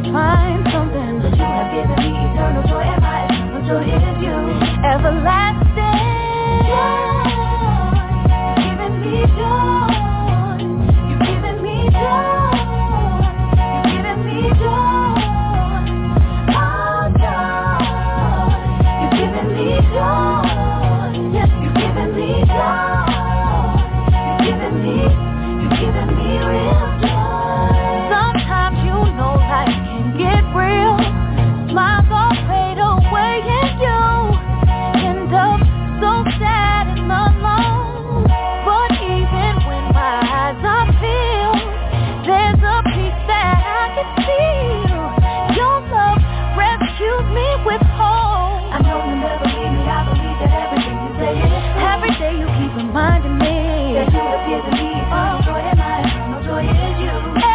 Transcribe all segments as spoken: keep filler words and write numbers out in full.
find something. But you have given me eternal joy, and my eternal joy is you. Everlasting joy. You've given me joy. You've given me joy. You've given me joy. Oh, joy. You've given me joy. Yes, you've given me joy. You've given me, you've given me real joy. Sometimes you know life can get real. Smiles all fade away and you end up so sad and alone. But even when my eyes are filled, there's a peace that I can feel. Your love rescues me with hope. I know you'll never leave me. I believe that everything you say is true. Every day you keep reminding me that you have given me eternal joy, and my eternal joy is you.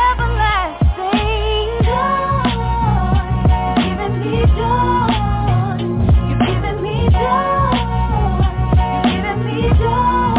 Everlasting joy. You've given me joy. You've given me joy. You've given me joy.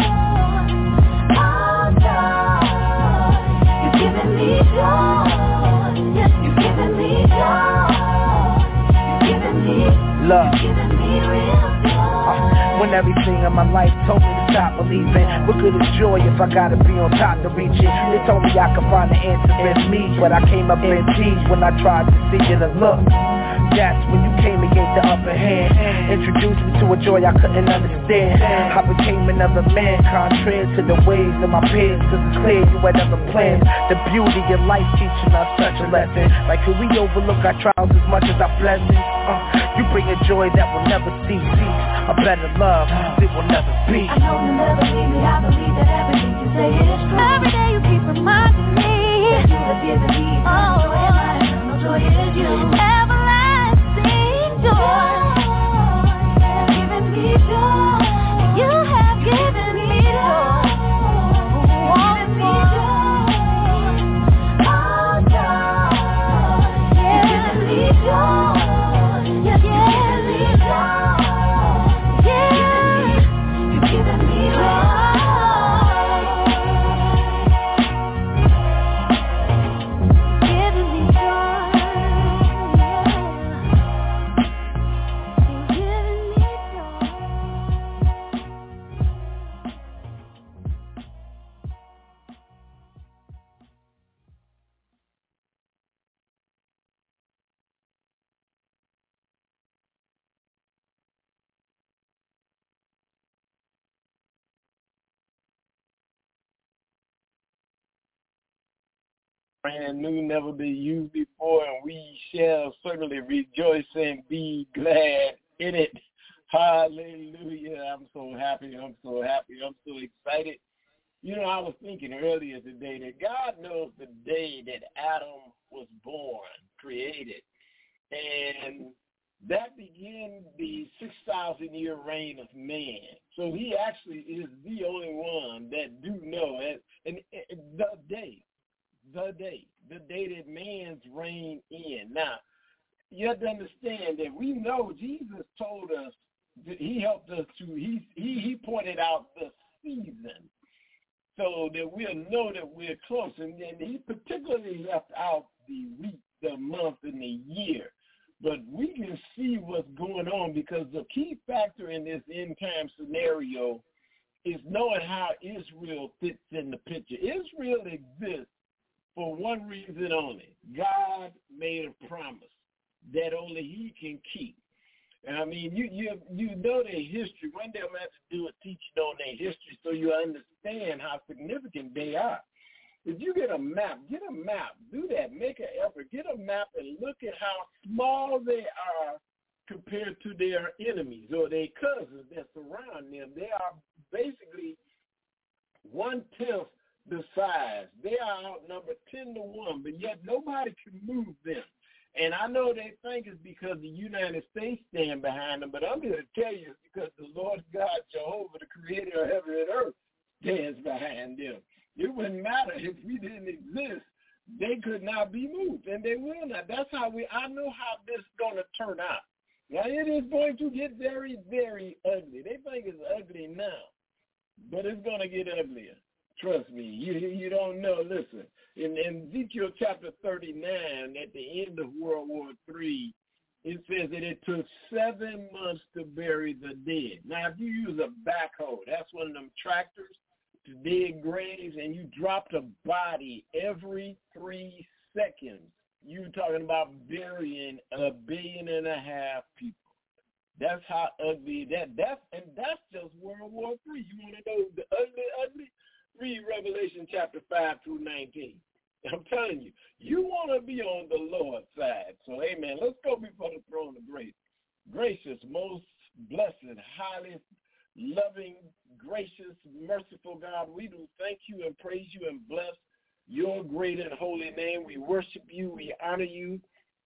Oh, joy. You've given me joy. Yes, you've given me joy. You've given me, love. You've given me real joy. When everything in my life told me to stop believing, what good is joy if I gotta be on top to reach it? They told me I could find the answer in me, but I came up in tears when I tried to see it and look. That's when you came and gave the upper hand, introduced me to a joy I couldn't understand. I became another man, contrary to the ways of my peers, cause it's clear you had other plans. The beauty of life teaching us such a lesson. Like could we overlook our trials as much as our blessings? Uh, you bring a joy that will never cease, a better love, it will never be. I know you'll never leave me. I believe that everything you say is true. Every day you keep reminding me that you have given me eternal joy, and my eternal joy is you. Everlasting joy. You've given me joy. You have given me joy. Given me joy. Oh, joy. You've given me joy. Yes, you've given me joy. You've given me Giving me joy. You've given me joy. Brand new, never been used before, and we shall certainly rejoice and be glad in it. Hallelujah. I'm so happy. I'm so happy. I'm so excited. You know, I was thinking earlier today that God knows the day that Adam was born, created. And that began the six thousand year reign of man. So he actually is the only one that do know. And, and, and the day. The day, the day that man's reign in. Now, you have to understand that we know Jesus told us that he helped us to, he, he, he pointed out the season so that we'll know that we're close. And then he particularly left out the week, the month, and the year. But we can see what's going on because the key factor in this end time scenario is knowing how Israel fits in the picture. Israel exists for one reason only. God made a promise that only he can keep. And I mean, you you you know their history. One day I'm going to have to do a teaching on their history so you understand how significant they are. If you get a map, get a map. Do that. Make an effort. Get a map and look at how small they are compared to their enemies or their cousins that surround them. They are basically one-tenth the size. They are outnumbered ten to one, but yet nobody can move them. And I know they think it's because the United States stand behind them, but I'm here to tell you it's because the Lord God, Jehovah, the creator of heaven and earth, stands behind them. It wouldn't matter if we didn't exist. They could not be moved, and they will not. That's how we, I know how this is going to turn out. Now, it is going to get very, very ugly. They think it's ugly now, but it's going to get uglier. Trust me, you you don't know. Listen, in, in Ezekiel chapter thirty-nine, at the end of World War Three, it says that it took seven months to bury the dead. Now, if you use a backhoe, that's one of them tractors to dig graves, and you dropped a body every three seconds, you're talking about burying a billion and a half people. That's how ugly that. That's and that's just World War Three. You want to know the ugly, ugly? Read Revelation chapter five through nineteen. I'm telling you, you want to be on the Lord's side. So, amen. Let's go before the throne of grace. Gracious, most blessed, highly loving, gracious, merciful God, we do thank you and praise you and bless your great and holy name. We worship you. We honor you.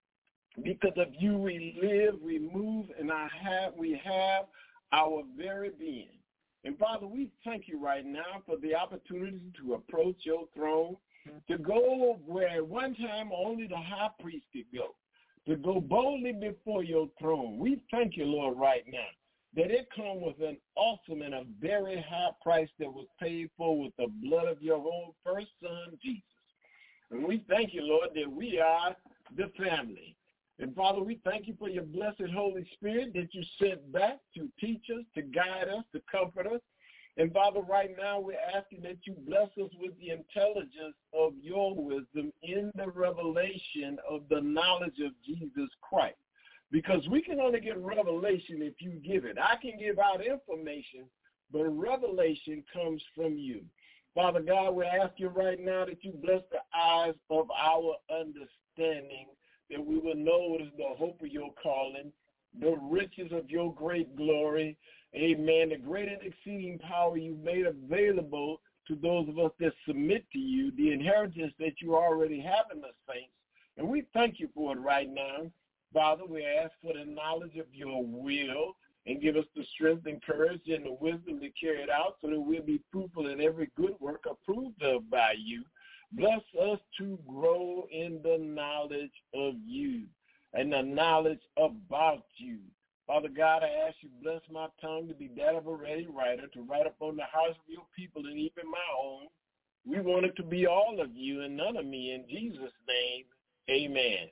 Because of you we live, we move, and I have, we have our very being. And, Father, we thank you right now for the opportunity to approach your throne, to go where at one time only the high priest could go, to go boldly before your throne. We thank you, Lord, right now, that it comes with an awesome and a very high price that was paid for with the blood of your own first son, Jesus. And we thank you, Lord, that we are the family. And, Father, we thank you for your blessed Holy Spirit that you sent back to teach us, to guide us, to comfort us. And, Father, right now we're asking that you bless us with the intelligence of your wisdom in the revelation of the knowledge of Jesus Christ. Because we can only get revelation if you give it. I can give out information, but revelation comes from you. Father God, we ask you right now that you bless the eyes of our understanding, that we will know what is the hope of your calling, the riches of your great glory, amen, the great and exceeding power you've made available to those of us that submit to you, the inheritance that you already have in the saints. And we thank you for it right now. Father, we ask for the knowledge of your will and give us the strength and courage and the wisdom to carry it out so that we'll be fruitful in every good work approved of by you. Bless us to grow in the knowledge of you and the knowledge about you. Father God, I ask you to bless my tongue to be that of a ready writer, to write upon the hearts of your people and even my own. We want it to be all of you and none of me. In Jesus' name, amen.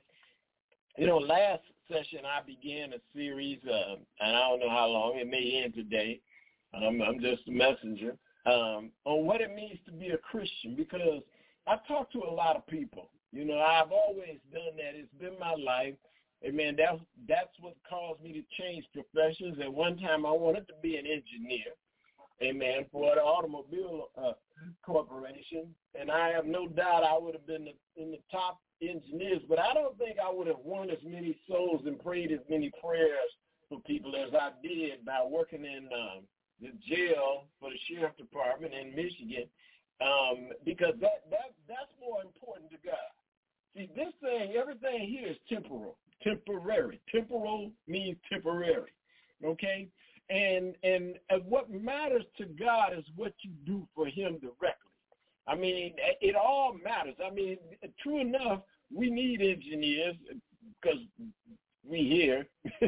You know, last session I began a series, uh, and I don't know how long, it may end today. Um, I'm just a messenger, um, on what it means to be a Christian, because I talk to a lot of people. You know, I've always done that. It's been my life. Amen. That's, that's what caused me to change professions. At one time, I wanted to be an engineer, amen, for the automobile uh, corporation. And I have no doubt I would have been the, in the top engineers, but I don't think I would have won as many souls and prayed as many prayers for people as I did by working in um, the jail for the sheriff department in Michigan. Um, because that, that that's more important to God. See, this thing, everything here is temporal, temporary. Temporal means temporary, okay? And and what matters to God is what you do for him directly. I mean, it all matters. I mean, true enough, we need engineers because we here.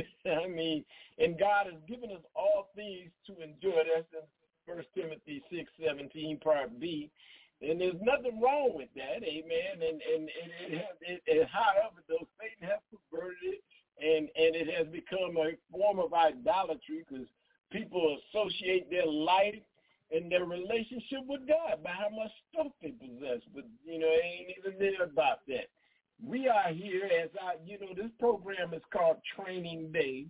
I mean, and God has given us all things to enjoy. That's in First Timothy six seventeen, part B, and there's nothing wrong with that, amen. And and, and it has, it, it, however, though Satan has perverted it, and and it has become a form of idolatry because people associate their life and their relationship with God by how much stuff they possess. But you know, it ain't even there about that. We are here as I, you know, this program is called Training Day,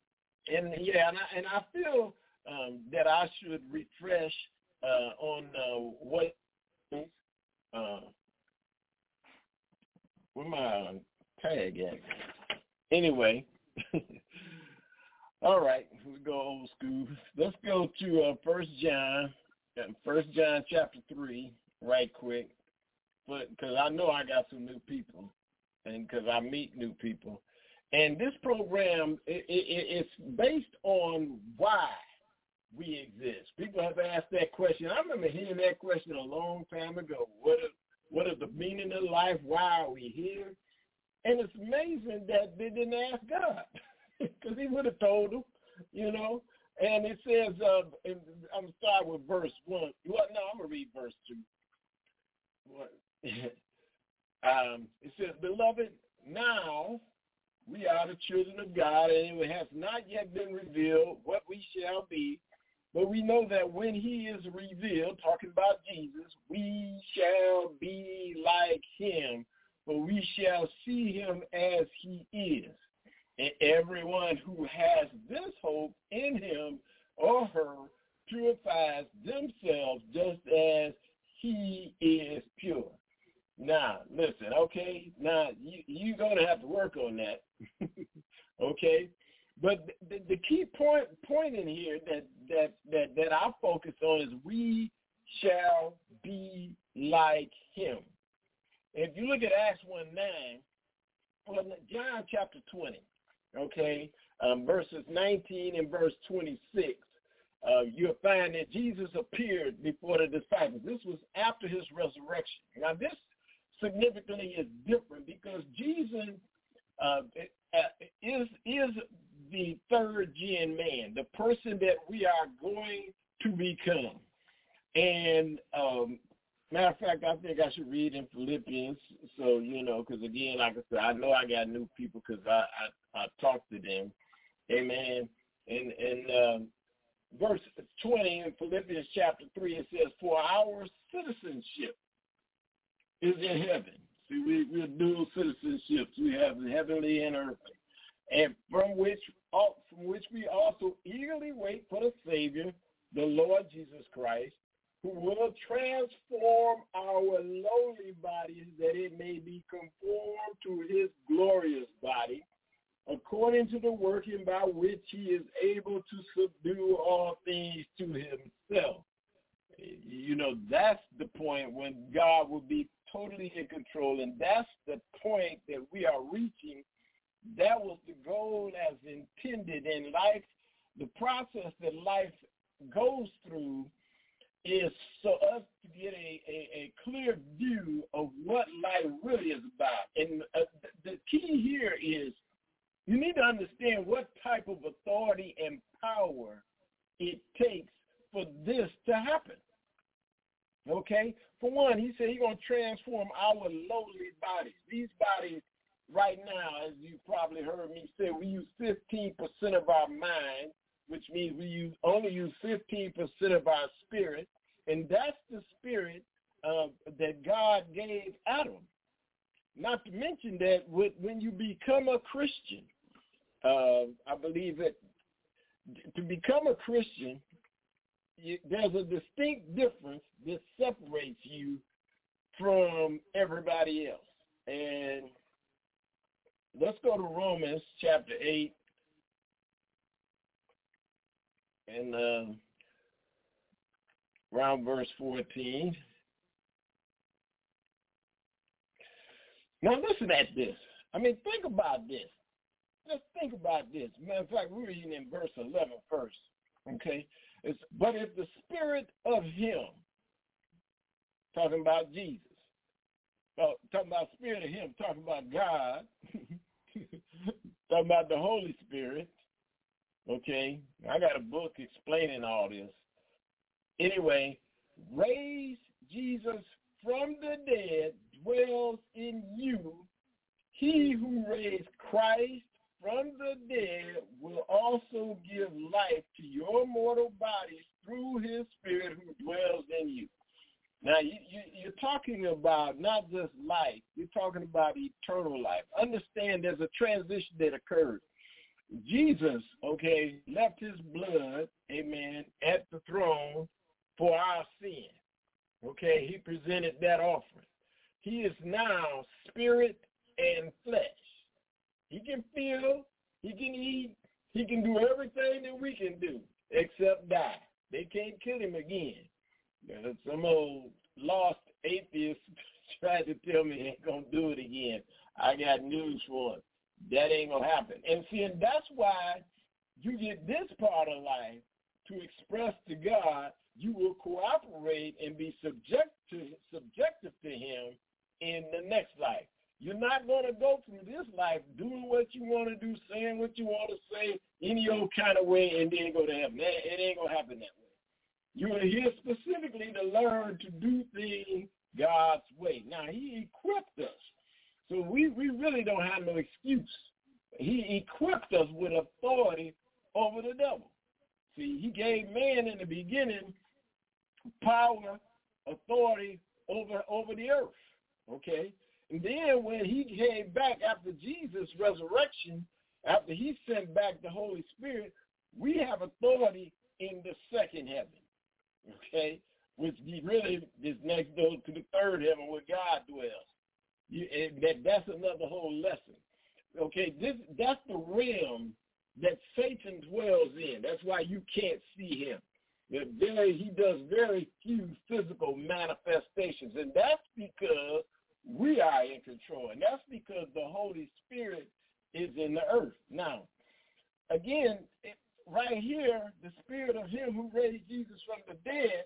and yeah, and I, and I feel. Um, that I should refresh uh, on uh, what uh, where my tag at? Anyway, all right, we go old school. Let's go to uh, First John, First John chapter three, right quick, but because I know I got some new people, and because I meet new people, and this program it, it, it's based on why we exist. People have asked that question. I remember hearing that question a long time ago. What is, what is the meaning of life? Why are we here? And it's amazing that they didn't ask God because he would have told them, you know. And it says, uh, and I'm going to start with verse one. Well, no, I'm going to read verse two. um, it says, Beloved, now we are the children of God, and it has not yet been revealed what we shall be. But we know that when he is revealed, talking about Jesus, we shall be like him, for we shall see him as he is. And everyone who has this hope in him or her purifies themselves just as he is pure. Now, listen, okay? Now, you, you're going to have to work on that, okay? But the, the key point point in here that, that, that, that I focus on is we shall be like him. If you look at Acts one nine, well, John chapter twenty, okay, um, verses nineteen and verse twenty-six, uh, you'll find that Jesus appeared before the disciples. This was after his resurrection. Now, this significantly is different because Jesus uh, is is the third gen man, the person that we are going to become. And um, matter of fact, I think I should read in Philippians. So, you know, because again, like I said, I know I got new people because I, I, I talked to them. Amen. And, and um, verse twenty in Philippians chapter three, it says, for our citizenship is in heaven. See, we, we're dual citizenships. We have the heavenly and earthly. And from which from which we also eagerly wait for the Savior, the Lord Jesus Christ, who will transform our lowly bodies that it may be conformed to his glorious body, according to the working by which he is able to subdue all things to himself. You know, that's the point when God will be totally in control, and that's the point that we are reaching. That was the goal as intended in life. The process that life goes through is for us to get a, a, a clear view of what life really is about. And uh, the key here is you need to understand what type of authority and power it takes for this to happen. Okay? For one, he said he's going to transform our lowly bodies. These bodies right now, as you probably heard me say, we use fifteen percent of our mind, which means we use only use fifteen percent of our spirit, and that's the spirit uh, that God gave Adam. Not to mention that when you become a Christian, uh, I believe that to become a Christian, you, there's a distinct difference that separates you from everybody else. And let's go to Romans chapter eight and uh, around verse fourteen. Now listen at this. I mean, think about this. Just think about this. Matter of fact, we're reading in verse eleven first. Okay? It's, but if the spirit of him, talking about Jesus, uh, talking about spirit of him, talking about God, talking about the Holy Spirit, okay? I got a book explaining all this. Anyway, raise Jesus from the dead dwells in you. He who raised Christ from the dead will also give life to your mortal bodies through his spirit who dwells in you. Now, you, you, you're talking about not just life. You're talking about eternal life. Understand there's a transition that occurred. Jesus, okay, left his blood, amen, at the throne for our sin. Okay, he presented that offering. He is now spirit and flesh. He can feel, he can eat, he can do everything that we can do except die. They can't kill him again. Some old lost atheist tried to tell me he ain't going to do it again. I got news for him. That ain't going to happen. And see, and that's why you get this part of life to express to God. You will cooperate and be subject to, subjective to him in the next life. You're not going to go through this life doing what you want to do, saying what you want to say, any old kind of way, and then go to heaven. It ain't going to happen that way. You are here specifically to learn to do things God's way. Now, he equipped us. So we, we really don't have no excuse. He equipped us with authority over the devil. See, he gave man in the beginning power, authority over, over the earth, okay? And then when he came back after Jesus' resurrection, after he sent back the Holy Spirit, we have authority in the second heaven, okay, which really is next door to the third heaven where God dwells. You, that, that's another whole lesson. Okay, this that's the realm that Satan dwells in. That's why you can't see him. Very, he does very few physical manifestations, and that's because we are in control, and that's because the Holy Spirit is in the earth. Now, again, it, right here, the spirit of him who raised Jesus from the dead,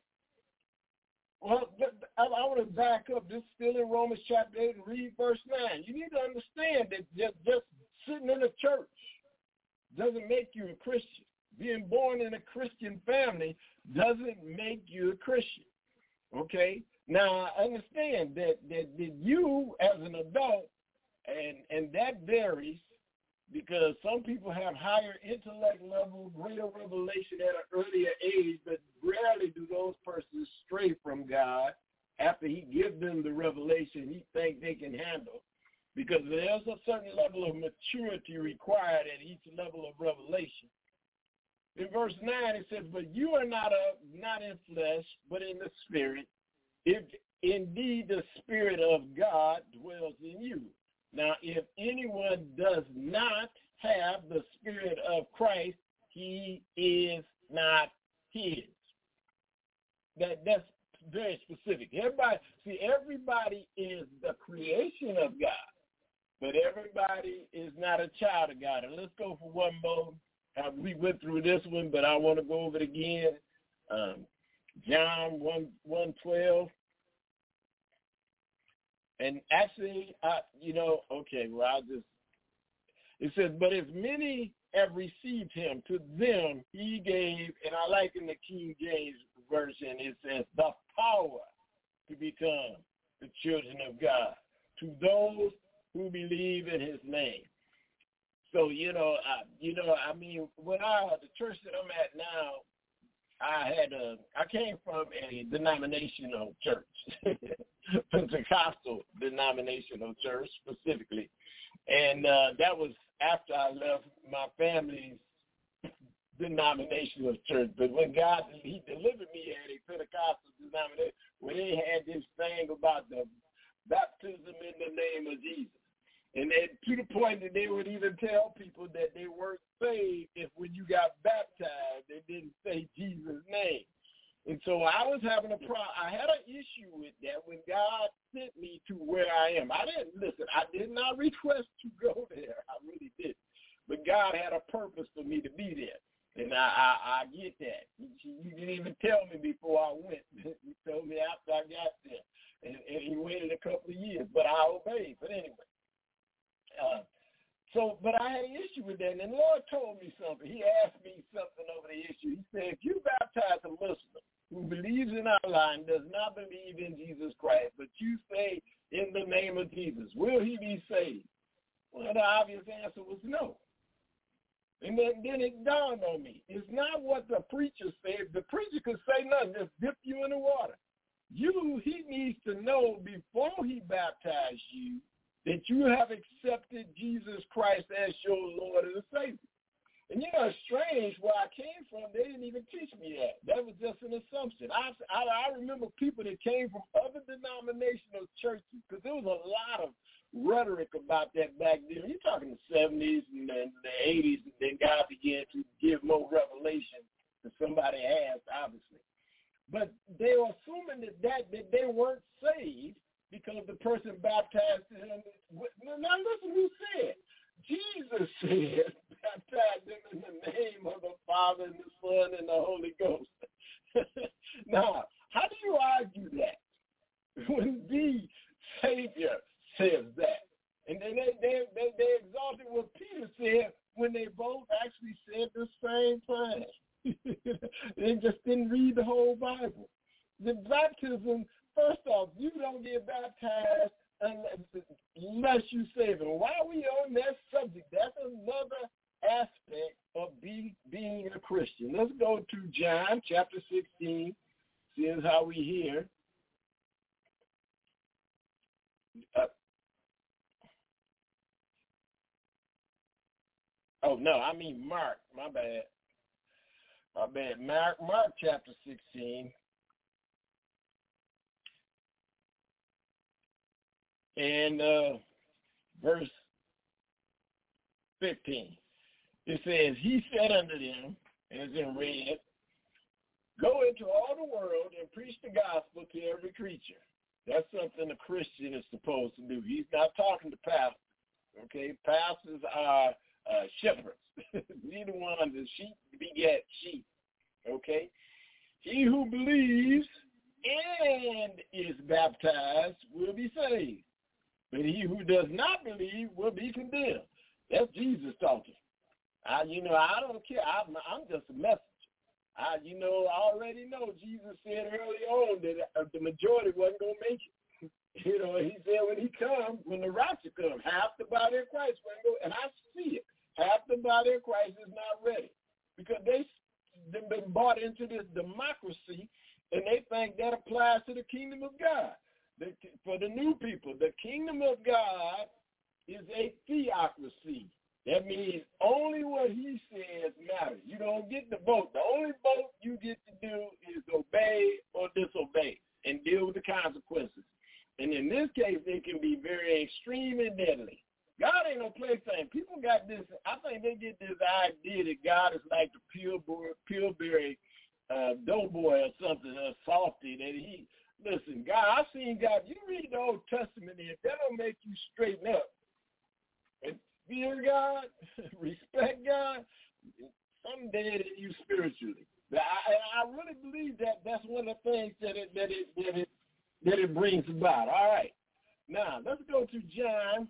well, I, I want to back up. This is still in Romans chapter eight and read verse nine. You need to understand that just, just sitting in a church doesn't make you a Christian. Being born in a Christian family doesn't make you a Christian, okay? Now, I understand that, that, that you as an adult, and, and that varies because some people have higher intellect level, greater revelation at an earlier age, but rarely do those persons stray from God after he gives them the revelation he think they can handle, because there's a certain level of maturity required at each level of revelation. In verse nine, it says, but you are not a, not in flesh, but in the spirit, if indeed the Spirit of God dwells in you. Now, if anyone does not have the Spirit of Christ, he is not his. That, that's very specific. Everybody, see, everybody is the creation of God, but everybody is not a child of God. And let's go for one more. Uh, we went through this one, but I want to go over it again. Um, John one, one twelve. And actually, I, you know, okay, well, I'll just, it says, but as many have received him, to them he gave, and I like in the King James Version, it says, the power to become the children of God, to those who believe in his name. So, you know, I, you know, I mean, when I, the church that I'm at now, I had a, I came from a denominational church, Pentecostal denominational church specifically. And uh, that was after I left my family's denominational church. But when God, he delivered me at a Pentecostal denomination, where they had this thing about the baptism in the name of Jesus. And then to the point that they would even tell people that they weren't saved if when you got baptized, they didn't say Jesus' name. And so I was having a problem. I had an issue with that when God sent me to where I am. I didn't, listen, I did not request to go there. I really didn't. But God had a purpose for me to be there. And I, I, I get that. You didn't even tell me before I went. You told me after I got there. And, and he waited a couple of years, but I obeyed. But anyway. Uh, so, but I had an issue with that, and the Lord told me something. He asked me something over the issue. He said, if you baptize a Muslim who believes in Allah and does not believe in Jesus Christ, but you say in the name of Jesus, will he be saved? Well, the obvious answer was no. And then, then it dawned on me. It's not what the preacher said. The preacher could say nothing, just dip you in the water. You, he needs to know before he baptized you that you have accepted Jesus Christ as your Lord and Savior. And you know, it's strange where I came from, they didn't even teach me that. That was just an assumption. I, I, I remember people that came from other denominational churches, because there was a lot of rhetoric about that back then. You're talking the seventies and the, the eighties, and then God began to give more revelation than somebody asked, obviously. But they were assuming that, that, that they weren't saved because the person baptized him. Now listen who said. Jesus said, baptize them in the name of the Father and the Son and the Holy Ghost. Now, how do you argue that when the Savior says that? they, they, they exalted what Peter said when they both actually said the same thing. They just didn't read the whole Bible. The baptism, first off, you don't get baptized unless, unless you save it. While we on that subject, that's another aspect of be, being a Christian. Let's go to John chapter sixteen. See how we hear. Uh, oh, no, I mean Mark. My bad. My bad. Mark, Mark chapter sixteen. And uh, verse fifteen. It says, he said unto them, as in red, go into all the world and preach the gospel to every creature. That's something a Christian is supposed to do. He's not talking to pastors, okay? Pastors are uh, shepherds. They're the ones that sheep beget sheep, okay? He who believes and is baptized will be saved, but he who does not believe will be condemned. That's Jesus talking. I, you know, I don't care. I'm, I'm just a messenger. I, you know, I already know Jesus said early on that uh, the majority wasn't going to make it. You know, he said when he comes, when the rapture comes, half the body of Christ wasn't going to, and I see it. Half the body of Christ is not ready because they, they've been bought into this democracy, and they think that applies to the kingdom of God. The, for the new people, the kingdom of God is a theocracy. That means only what he says matters. You don't get to vote. The only vote you get to do is obey or disobey and deal with the consequences. And in this case, they can be very extreme and deadly. God ain't no plaything. People got this, I think they get this idea that God is like the Pillsbury, Pillsbury uh, doughboy or something, a softy, that he, listen, God, I've seen God, you read the Old Testament, and that don't make you straighten up. And fear God, respect God, something dead in you spiritually. I, I really believe that that's one of the things that it that it that it that it brings about. All right. Now let's go to John,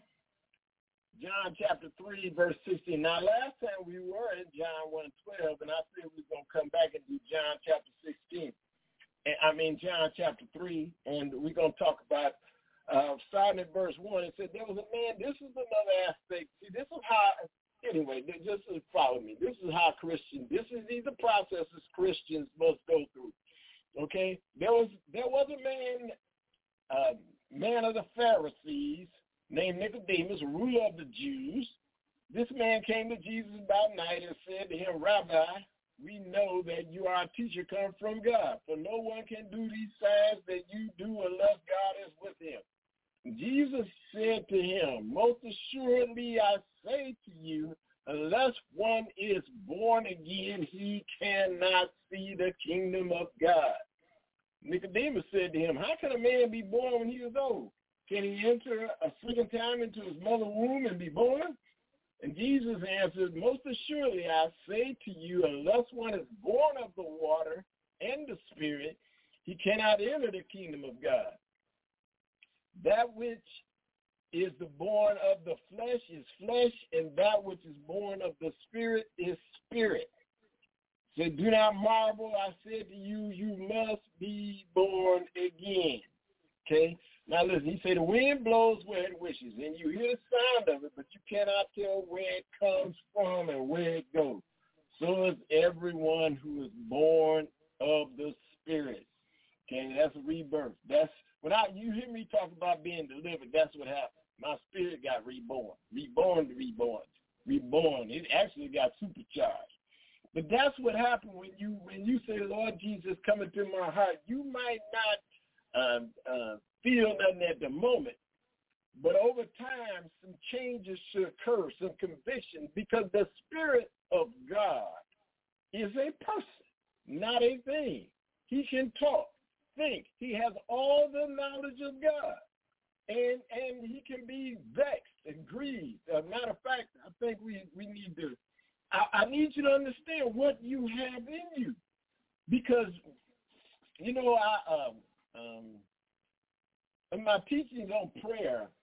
John chapter three, verse sixteen. Now last time we were in John one twelve, and I said we we're gonna come back and do John chapter sixteen. And I mean John chapter three, and we're gonna talk about Uh, starting at verse one, it said there was a man. This is another aspect. See, this is how, anyway, just follow me. This is how Christians, this is these are processes Christians must go through. Okay? There was there was a man, uh, man of the Pharisees named Nicodemus, a ruler of the Jews. This man came to Jesus by night and said to him, Rabbi, we know that you are a teacher come from God, for no one can do these signs that you do unless God is with him. Jesus said to him, most assuredly I say to you, unless one is born again, he cannot see the kingdom of God. Nicodemus said to him, how can a man be born when he is old? Can he enter a second time into his mother's womb and be born? And Jesus answered, most assuredly I say to you, unless one is born of the water and the Spirit, he cannot enter the kingdom of God. That which is the born of the flesh is flesh, and that which is born of the Spirit is spirit. So do not marvel, I said to you, you must be born again. Okay? Now listen, he said the wind blows where it wishes, and you hear the sound of it, but you cannot tell where it comes from and where it goes. So is everyone who is born of the Spirit. Okay, that's a rebirth. That's when I you hear me talk about being delivered, that's what happened. My spirit got reborn. Reborn to reborn. Reborn. It actually got supercharged. But that's what happened when you when you say, Lord Jesus, come into my heart. You might not uh, uh, feel nothing at the moment, but over time, some changes should occur, some conviction, because the Spirit of God is a person, not a thing. He can talk, think. He has all the knowledge of God, and and he can be vexed and grieved. As a matter of fact, I think we, we need to, I, I need you to understand what you have in you, because, you know, I, um, um, in my teachings on prayer,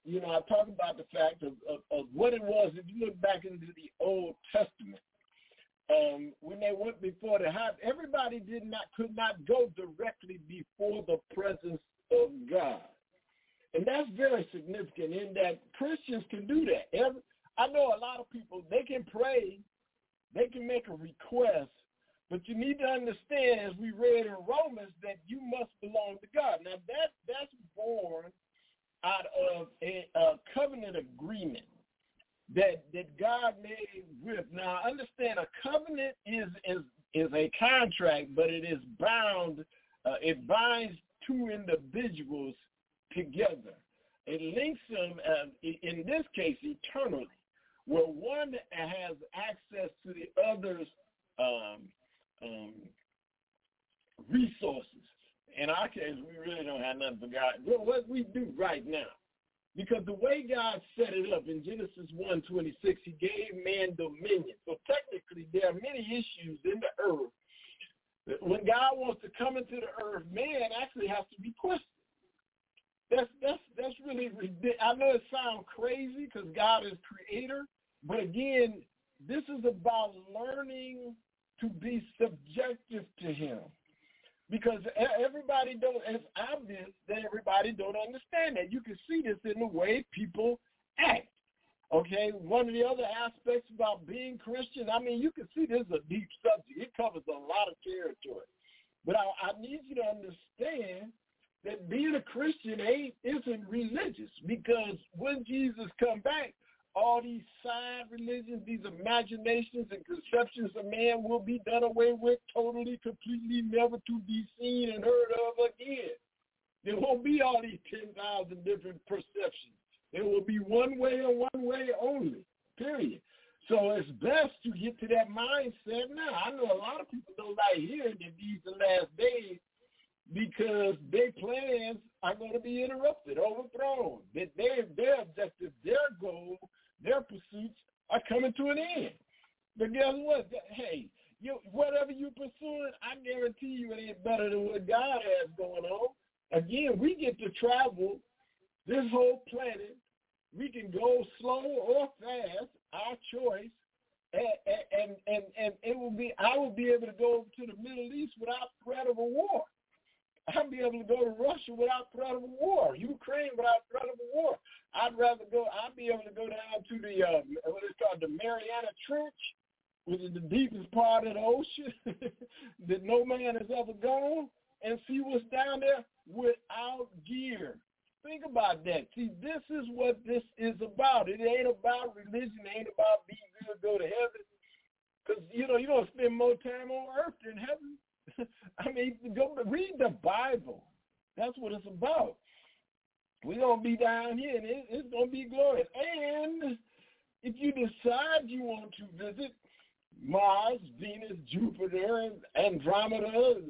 you know, I talk about the fact of, of, of what it was. If you look back into the Old Testament, um, when they went before the high, everybody did not could not go directly before the presence of God. And that's very significant in that Christians can do that. Every, I know a lot of people, they can pray, they can make a request, but you need to understand, as we read in Romans, that you must belong to God. Now, that that's born out of a, a covenant agreement that that God made with. Now, understand, a covenant is is is a contract, but it is bound. Uh, it binds two individuals together. It links them, uh, in this case, eternally, where one has access to the other's um, um, resources. In our case, we really don't have nothing for God. Well, what we do right now, because the way God set it up in Genesis one twenty-six, he gave man dominion. So technically, there are many issues in the earth. When God wants to come into the earth, man actually has to be questioned. That's that's that's really ridiculous. I know it sounds crazy because God is creator, but again, this is about learning to be subjective to him. Because everybody don't, it's obvious that everybody don't understand that. You can see this in the way people act. Okay, one of the other aspects about being Christian, I mean, you can see this is a deep subject. It covers a lot of territory. But I, I need you to understand that being a Christian ain't isn't religious, because when Jesus come back, all these side religions, these imaginations and conceptions of man will be done away with totally, completely, never to be seen and heard of again. There won't be all these ten thousand different perceptions. There will be one way and one way only, period. So it's best to get to that mindset now. I know a lot of people don't like hearing that these are the last days, because their plans are going to be interrupted, overthrown. That their their objective, their goal, their pursuits are coming to an end. But guess what? Hey, you, whatever you're pursuing, I guarantee you it ain't better than what God has going on. Again, we get to travel this whole planet. We can go slow or fast, our choice, and and and, and it will be. I will be able to go to the Middle East without threat of a war. I'll be able to go to Russia without threat of a war, Ukraine without threat of a war. I'd rather go, I'd be able to go down to the, uh, what is called the Mariana Trench, which is the deepest part of the ocean that no man has ever gone, and see what's down there without gear. Think about that. See, this is what this is about. It ain't about religion. It ain't about being good, go to heaven. Because, you know, you're going to spend more time on earth than heaven. I mean, go read the Bible. That's what it's about. We're going to be down here, and it, it's going to be glorious. And if you decide you want to visit Mars, Venus, Jupiter, Andromeda,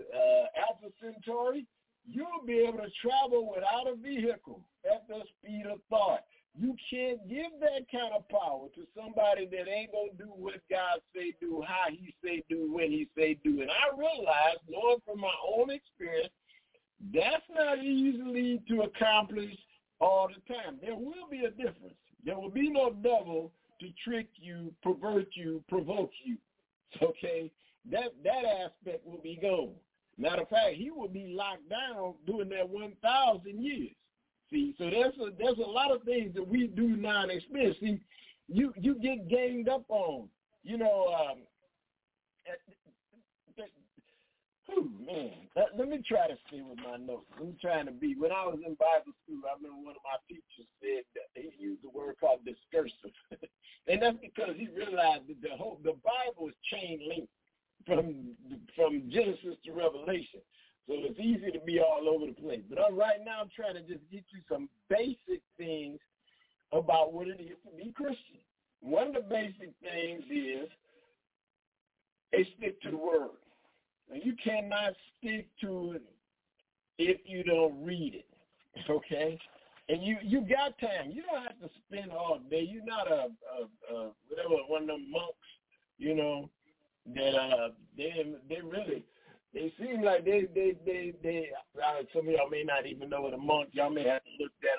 uh, Alpha Centauri, you'll be able to travel without a vehicle at the speed of thought. You can't give that kind of power to somebody that ain't going to do what God say do, how he say do, when he say do. And I realize, knowing from my own experience, that's not easily to accomplish all the time. There will be a difference. There will be no devil to trick you, pervert you, provoke you. Okay? That that aspect will be gone. Matter of fact, he will be locked down during that one thousand years. See, so there's a, there's a lot of things that we do not experience. See, you, you get ganged up on. You know, um, oh, man, let, let me try to stay with my notes. I'm trying to be. When I was in Bible school, I remember one of my teachers said that he used a word called discursive. And that's because he realized that the whole the Bible is chain linked from from Genesis to Revelation. So it's easy to be all over the place. But I'm, right now I'm trying to just get you some basic things about what it is to be Christian. One of the basic things is they stick to the word. Now, you cannot stick to it if you don't read it, okay? And you, you got time. You don't have to spend all day. You're not a, a, a whatever, one of them monks, you know, that uh, they they really – they seem like they, they, they, they uh, some of y'all may not even know what a monk, y'all may have to look that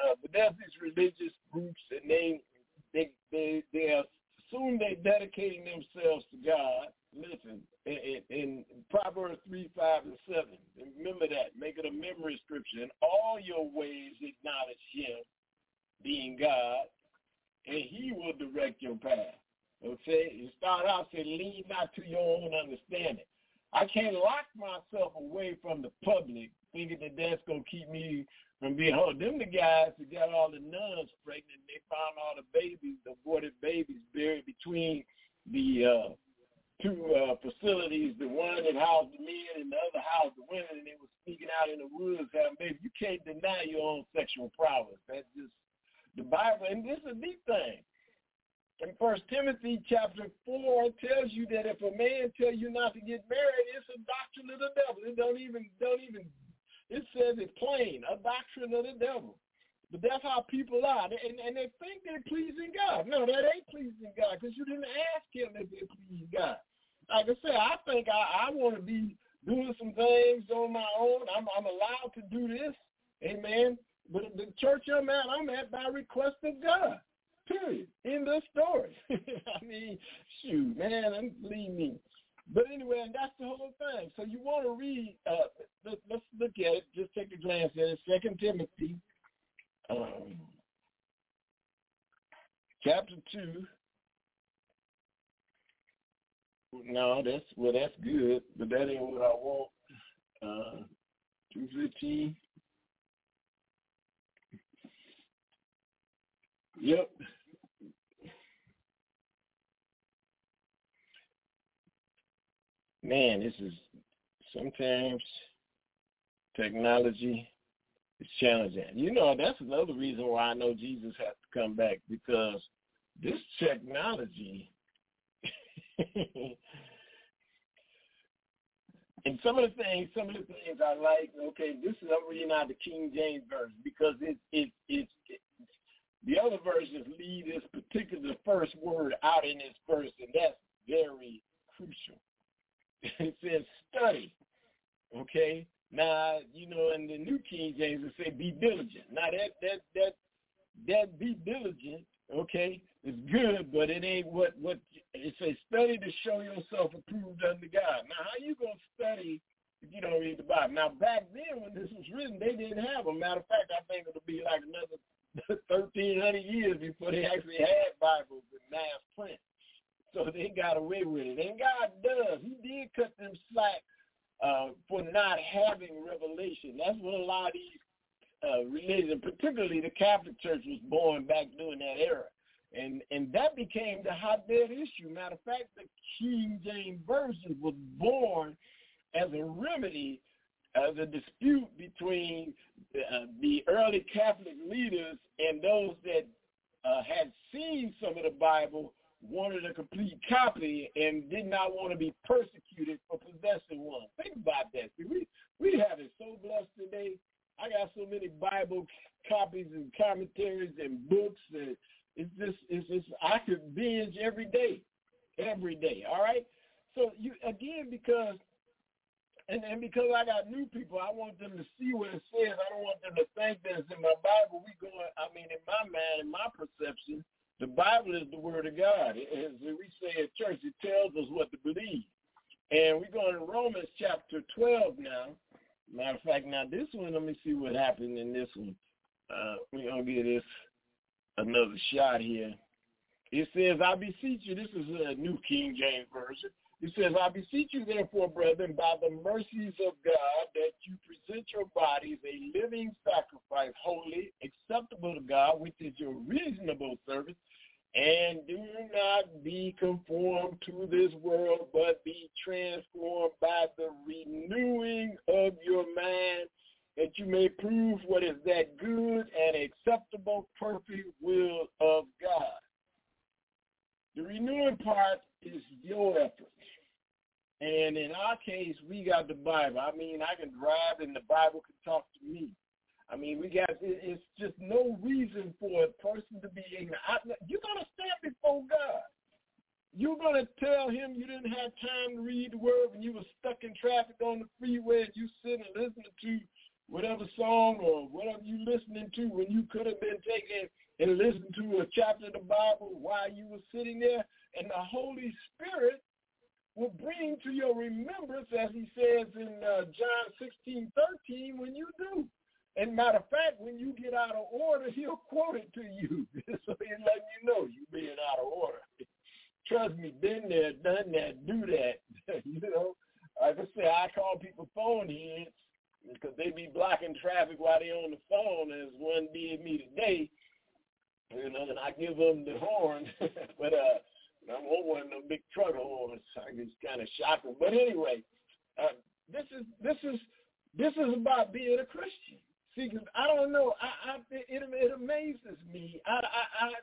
stuff. But there's these religious groups, and they they they they are soon they dedicating themselves to God. Listen, in, in Proverbs three, five, and seven. And remember that. Make it a memory scripture. In all your ways acknowledge him, being God, and he will direct your path. Okay? You start out saying, lean not to your own understanding. I can't lock myself away from the public thinking that that's going to keep me from being, oh, them the guys that got all the nuns pregnant. They found all the babies, the aborted babies buried between the uh, two uh, facilities, the one that housed the men and the other housed the women, and they were sneaking out in the woods having babies. You can't deny your own sexual prowess. That's just the Bible, and this is a deep thing. In First Timothy chapter four tells you that if a man tell you not to get married, it's a doctrine of the devil. It don't even, don't even, it says it plain, a doctrine of the devil. But that's how people are, and, and they think they're pleasing God. No, that ain't pleasing God because you didn't ask him if they please God. Like I said, I think I, I want to be doing some things on my own. I'm, I'm allowed to do this, amen. But the church I'm at, I'm at by request of God. Period. End of story. I mean, shoot, man, leave me. But anyway, and that's the whole thing. So you want to read, uh, let, let's look at it. Just take a glance at it. Second Timothy, um, chapter two. No, that's, well, that's good, but that ain't what I want. Uh, two fifteen. Yep. Man, this is sometimes technology is challenging. You know, that's another reason why I know Jesus has to come back, because this technology and some of the things, some of the things I like, okay, this is, I'm reading out the King James version because it, it, it, it the other versions leave this particular first word out in this verse, and that's very crucial. It says study, okay? Now, you know, in the New King James, it say be diligent. Now, that that that that be diligent, okay, is good, but it ain't what, what it says study to show yourself approved unto God. Now, how you going to study if you don't read the Bible? Now, back then when this was written, they didn't have them. Matter of fact, I think it'll be like another thirteen hundred years before they actually had Bibles in mass print. So they got away with it. And God does. He did cut them slack uh, for not having revelation. That's what a lot of these uh, religions, particularly the Catholic Church, was born back during that era. And and that became the hotbed issue. Matter of fact, the King James Version was born as a remedy of the dispute between uh, the early Catholic leaders and those that uh, had seen some of the Bible, wanted a complete copy, and did not want to be persecuted for possessing one. Think about that. See, we we have it so blessed today. I got so many Bible copies and commentaries and books, and it's just it's just I could binge every day, every day. All right. So you again because. And, and because I got new people, I want them to see what it says. I don't want them to think that it's in my Bible. We go, I mean, in my mind, in my perception, the Bible is the Word of God. As we say at church, it tells us what to believe. And we're going to Romans chapter twelve now. Matter of fact, now this one, let me see what happened in this one. Uh, we're going to give this another shot here. It says, I beseech you, this is a New King James Version. It says, I beseech you, therefore, brethren, by the mercies of God, that you present your bodies a living sacrifice, holy, acceptable to God, which is your reasonable service, and do not be conformed to this world, but be transformed by the renewing of your mind, that you may prove what is that good and acceptable, perfect will of God. The renewing part is your effort. And in our case, we got the Bible. I mean, I can drive and the Bible can talk to me. I mean, we got, it's just no reason for a person to be ignorant. I, you're going to stand before God. You're going to tell him you didn't have time to read the word when you were stuck in traffic on the freeway and you sitting and listening to whatever song or whatever you listening to when you could have been taking and listening to a chapter of the Bible while you were sitting there, and the Holy Spirit will bring to your remembrance, as he says in uh, John sixteen thirteen, when you do. And matter of fact, when you get out of order, he'll quote it to you. So he'll let you know you being out of order. Trust me, been there, done that, do that. You know, like I say, I call people phone heads because they be blocking traffic while they on the phone, as one did me today. You know, and I give them the horn, but uh, I'm on one of them big truck horns. So it's kind of shocking. But anyway, uh, this is this is this is about being a Christian. See, cause I don't know. I, I it, it amazes me. I, I, I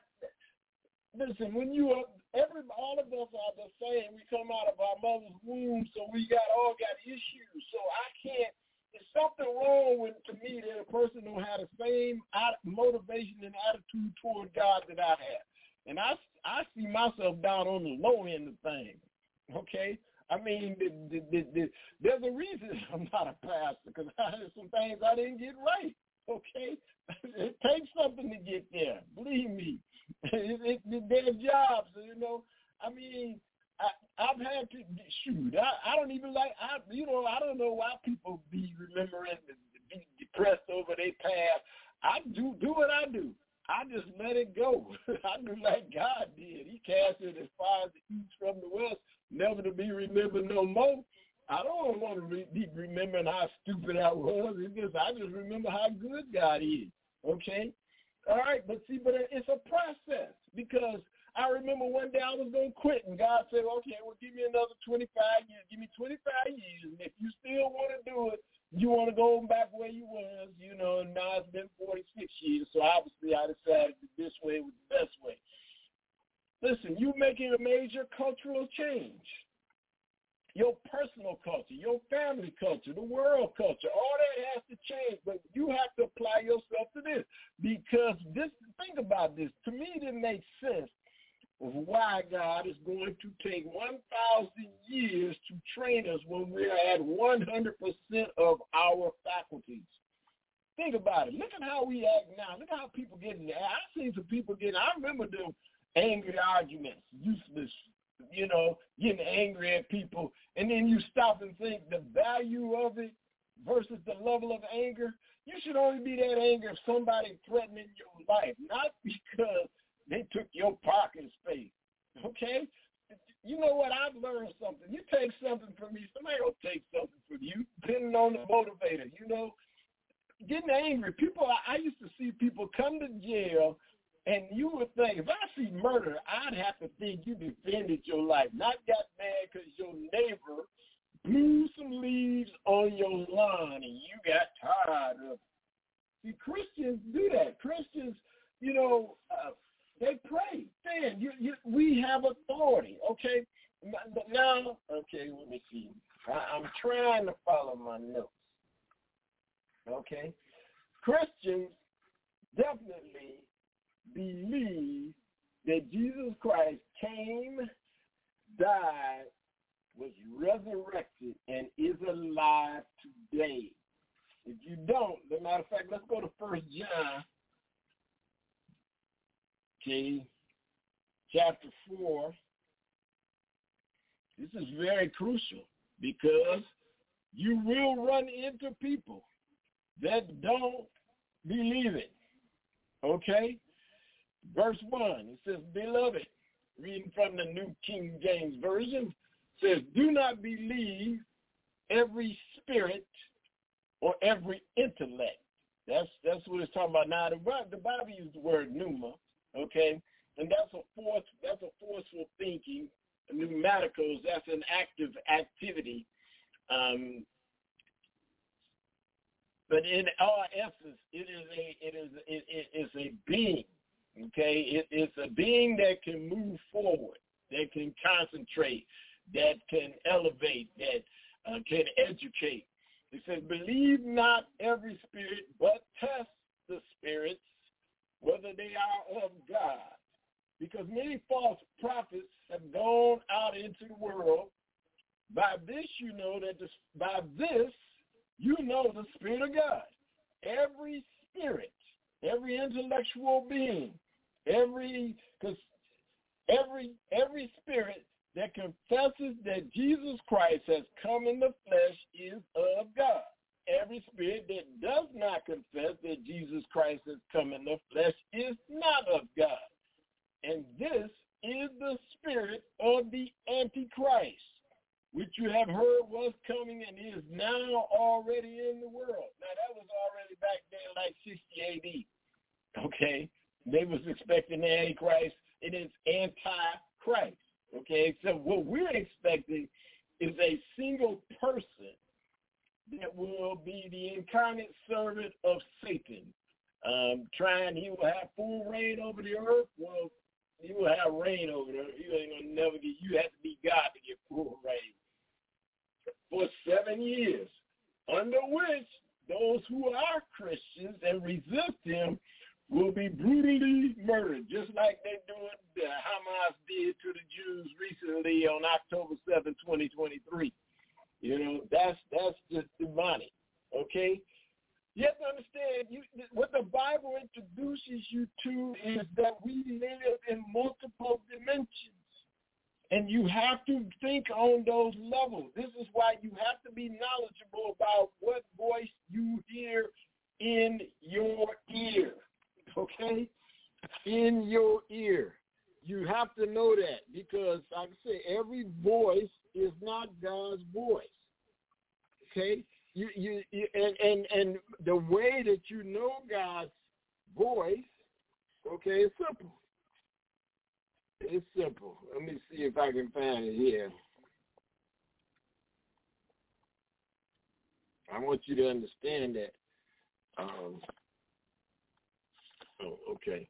listen. When you are every all of us are the same. We come out of our mother's womb, so we got all got issues. So I can't. There's something wrong with to me that a person don't have the same motivation and attitude toward God that I have. And I, I see myself down on the low end of things, okay? I mean, the, the, the, the, there's a reason I'm not a pastor, because there's some things I didn't get right, okay? It takes something to get there, believe me. It, it, their jobs, you know. I mean, I, I've had to, shoot, I, I don't even like, I, you know, I don't know why people be remembering, be depressed over their past. I do do what I do. I just let it go. I do like God did. He cast it as far as the east from the west, never to be remembered no more. I don't want to re- be remembering how stupid I was. It's just, I just remember how good God is, okay? All right, but see, but it's a process, because I remember one day I was going to quit, and God said, okay, well, give me another twenty-five years. Give me twenty-five years, and if you still want to do it, you want to go back where you was, you know, and now it's been forty-six years, so obviously I decided that this way was the best way. Listen, you're making a major cultural change. Your personal culture, your family culture, the world culture, all that has to change, but you have to apply yourself to this, because this, think about this, to me it didn't make sense of why God is going to take one thousand years to train us when we're at one hundred percent of our faculties. Think about it. Look at how we act now. Look at how people get in there. I've seen some people getting, I remember them angry arguments, useless, you know, getting angry at people, and then you stop and think the value of it versus the level of anger. You should only be that angry if somebody threatening your life, not because they took your parking space, okay? You know what? I've learned something. You take something from me, somebody will take something from you, depending on the motivator, you know? Getting angry. People, I, I used to see people come to jail, and you would think, if I see murder, I'd have to think you defended your life, not got mad because your neighbor blew some leaves on your lawn and you got tired of it. See, Christians do that. Christians, you know, uh, they pray. Man, you, you, we have authority, okay? But now, okay, let me see. I, I'm trying to follow my notes, okay? Christians definitely believe that Jesus Christ came, died, was resurrected, and is alive today. If you don't, as a matter of fact, let's go to First John. Okay, chapter four. This is very crucial, because you will run into people that don't believe it. Okay? Verse one, it says, beloved, reading from the New King James Version, says, do not believe every spirit or every intellect. That's that's what it's talking about. Now, the, the Bible uses the word pneuma. Okay, and that's a force. That's a forceful thinking. Pneumaticals. That's an active activity. Um, but in our essence, it is a it is it, it is a being. Okay, it, it's a being that can move forward, that can concentrate, that can elevate, that uh, can educate. It says, believe not every spirit, but test the spirits, whether they are of God. Because many false prophets have gone out into the world. By this you know that this, by this you know the Spirit of God. every spirit, every intellectual being, every, because every, every spirit that confesses that Jesus Christ has come in the flesh is of God. Every spirit that does not confess that Jesus Christ has come in the flesh is not of God. And this is the spirit of the Antichrist, which you have heard was coming and is now already in the world. Now, that was already back then, like sixty A D. Okay? They was expecting the Antichrist. It is anti-Christ. Okay? So what we're expecting is a single person that will be the incarnate servant of Satan. Um, trying, he will have full reign over the earth. Well, he will have reign over the earth. You ain't gonna never get, you have to be God to get full reign. For seven years, under which those who are Christians and resist him will be brutally murdered, just like they doing the Hamas did to the Jews recently on October seventh, twenty twenty-three. You know, that's that's just demonic, okay? You have to understand, you, what the Bible introduces you to is that we live in multiple dimensions. And you have to think on those levels. This is why you have to be knowledgeable about what voice you hear in your ear, okay? In your ear. You have to know that because, like I say, every voice is not God's voice, okay? You, you, you and, and, and the way that you know God's voice, okay, is simple. It's simple. Let me see if I can find it here. I want you to understand that. Um, oh, okay.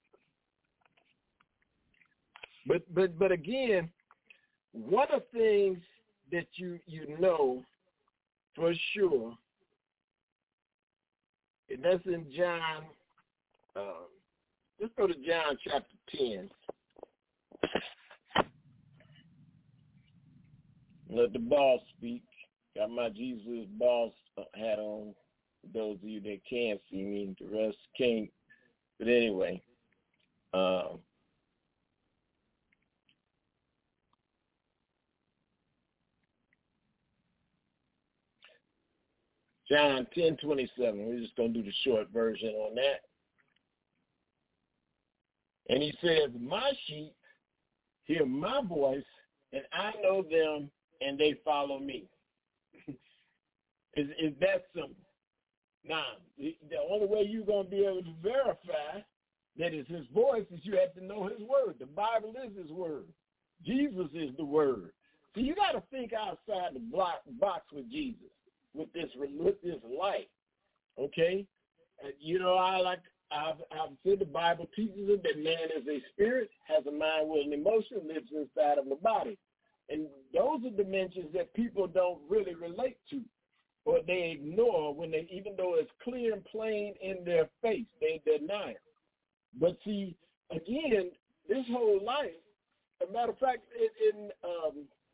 But but but again, one of the things that you you know for sure, and that's in John. Um, let's go to John chapter ten. Let the boss speak. Got my Jesus boss hat on. For those of you that can't see me, the rest can't. But anyway, um, John ten twenty-seven. We're just gonna do the short version on that. And he says, "My sheep hear my voice, and I know them, and they follow me." Is is that simple? Now, the only way you're going to be able to verify that it's his voice is you have to know his word. The Bible is his word. Jesus is the word. So you got to think outside the block, box with Jesus, with this with this light, okay? Uh, you know, I like I've, I've said the Bible teaches us that man is a spirit, has a mind, will, and emotion, lives inside of the body. And those are dimensions that people don't really relate to, or they ignore when they, even though it's clear and plain in their face, they deny it. But see, again, this whole life, as a matter of fact, in, in um,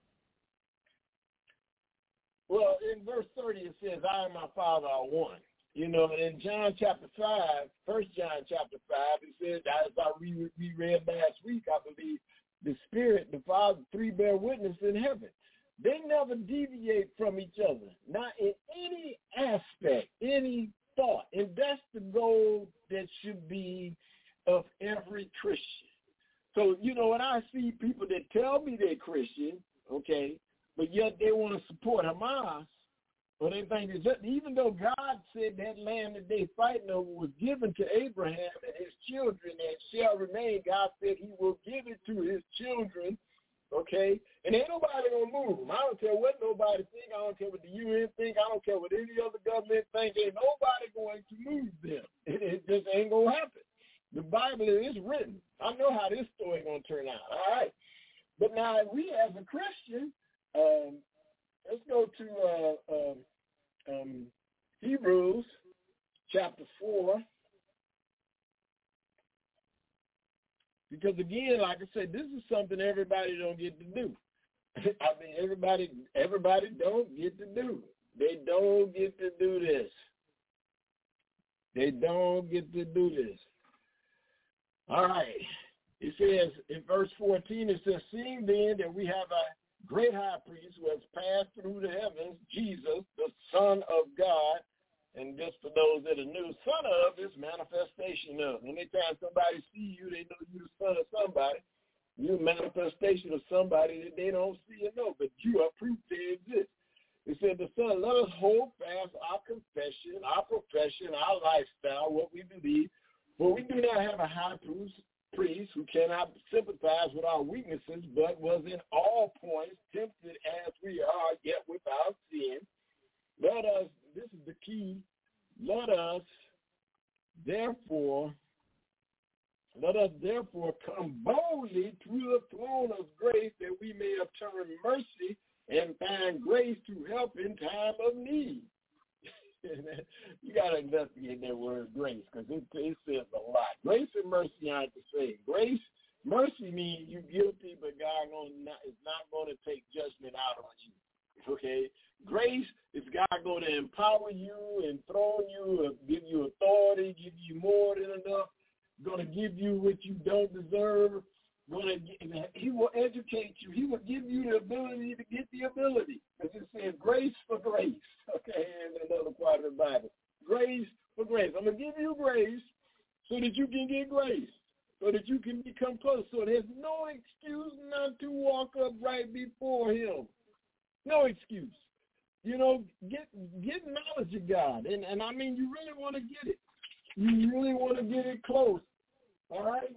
well, in verse thirty it says, "I and my Father are one." You know, in John chapter five, First John chapter five, it says, as I re- we read last week, I believe, the Spirit, the Father, three bear witness in heaven. They never deviate from each other, not in any aspect, any thought. And that's the goal that should be of every Christian. So, you know, when I see people that tell me they're Christian, okay, but yet they want to support Hamas, or they think it's just, even though God said that land that they fighting over was given to Abraham and his children and shall remain, God said he will give it to his children, okay? And ain't nobody going to move them. I don't care what nobody think. I don't care what the U N think. I don't care what any other government think. Ain't nobody going to move them. It, it just ain't going to happen. The Bible is written. I know how this story going to turn out, all right? But now we as a Christian, um, let's go to uh, um, um, Hebrews chapter four. Because again, like I said, this is something everybody don't get to do. I mean, everybody, everybody don't get to do. They don't get to do this. They don't get to do this. All right. It says in verse fourteen, it says, seeing then that we have a great high priest who has passed through the heavens, Jesus, the Son of God. And just for those that are new, son of is manifestation of. Anytime somebody see you, they know you're the son of somebody. You're a manifestation of somebody that they don't see or know, but you are proof they exist. It said, the Son, let us hold fast our confession, our profession, our lifestyle, what we believe. For we do not have a high priest who cannot sympathize with our weaknesses, but was in all points tempted as we are, yet without sin. Let us, this is the key, let us therefore, let us therefore come boldly to the throne of grace that we may obtain mercy and find grace to help in time of need. You got to investigate that word grace because it, it says a lot. Grace and mercy aren't the same. Grace, mercy means you're guilty, but God is not going to take judgment out on you. Okay, grace is God going to empower you and throne you, give you authority, give you more than enough, going to give you what you don't deserve. Going to, he will educate you. He will give you the ability to get the ability. Because it says grace for grace. Okay, in another part of the Bible, grace for grace. I'm gonna give you grace so that you can get grace, so that you can become close. So there's no excuse not to walk up right before Him. No excuse. You know, get get knowledge of God. And, and I mean, you really want to get it. You really want to get it close. All right?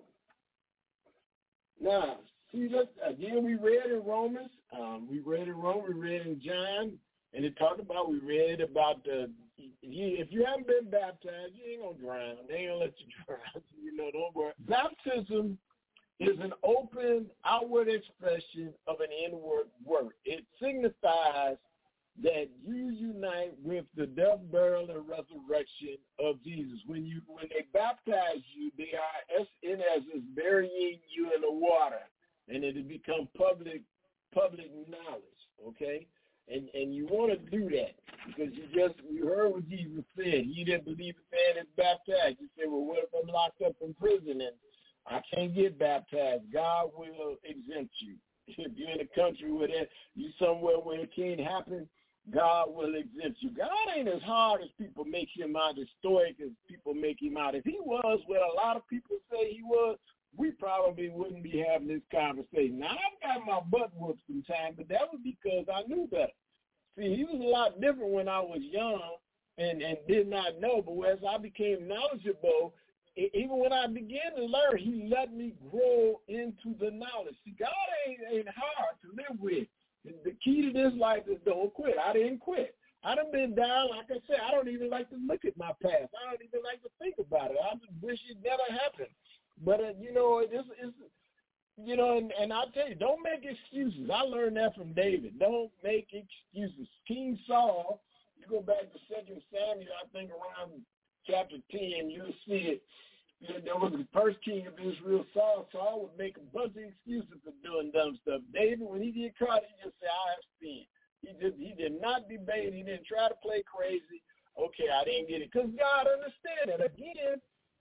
Now, see, let's, again, we read in Romans. Um, we read in Rome. We read in John. And it talked about, we read about the, if you haven't been baptized, you ain't going to drown. They ain't going to let you drown. You know, don't worry. Baptism is an open, outward expression of an inward work. It signifies that you unite with the death, burial, and resurrection of Jesus. When you when they baptize you, they are as in essence burying you in the water, and it has become public public knowledge. Okay, and and you want to do that because you just you heard what Jesus said. He that believes and is baptized. You say, well, what if I'm locked up in prison and I can't get baptized? God will exempt you. If you're in a country where that, you somewhere where it can't happen, God will exempt you. God ain't as hard as people make him out, as stoic as people make him out. If he was what a lot of people say he was, we probably wouldn't be having this conversation. Now, I've got my butt whooped sometimes, but that was because I knew better. See, he was a lot different when I was young and, and did not know, but as I became knowledgeable, even when I began to learn, he let me grow into the knowledge. See, God ain't, ain't hard to live with. The key to this life is don't quit. I didn't quit. I done been down. Like I said, I don't even like to look at my past. I don't even like to think about it. I just wish it never happened. But, uh, you know, it is, it's, you know, and, and I'll tell you, don't make excuses. I learned that from David. Don't make excuses. King Saul, you go back to Second Samuel, I think around chapter ten, you'll see it. There was the first king of Israel, Saul. Saul would make a bunch of excuses for doing dumb stuff. David, when he get caught, he just said, I have sinned. He just he did not debate. He didn't try to play crazy. Okay, I didn't get it. Because God understands it. Again,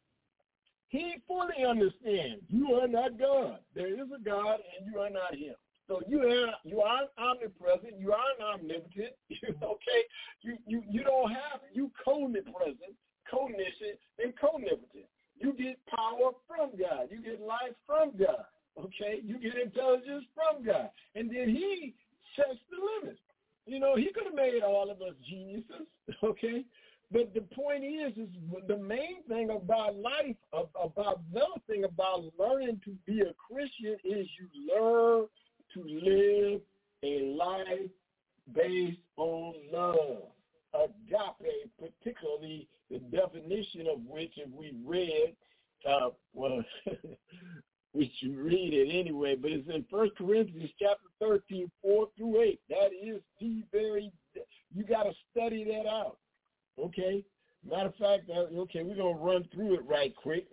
he fully understands. You are not God. There is a God, and you are not him. So you are you are omnipresent. You are omnipotent. Okay, you you you don't have you co-omnipresent, co-omniscient, and co-omnipotent. You get power from God. You get life from God. Okay? You get intelligence from God. And then he sets the limits. You know, he could have made all of us geniuses. Okay? But the point is, is the main thing about life, about another thing about learning to be a Christian is you learn to live a life based on love. Agape, particularly the definition of which, if we read, uh, well, we should read it anyway, but it's in First Corinthians chapter thirteen, four through eight. That is the very, you got to study that out, okay? Matter of fact, uh, okay, we're going to run through it right quick.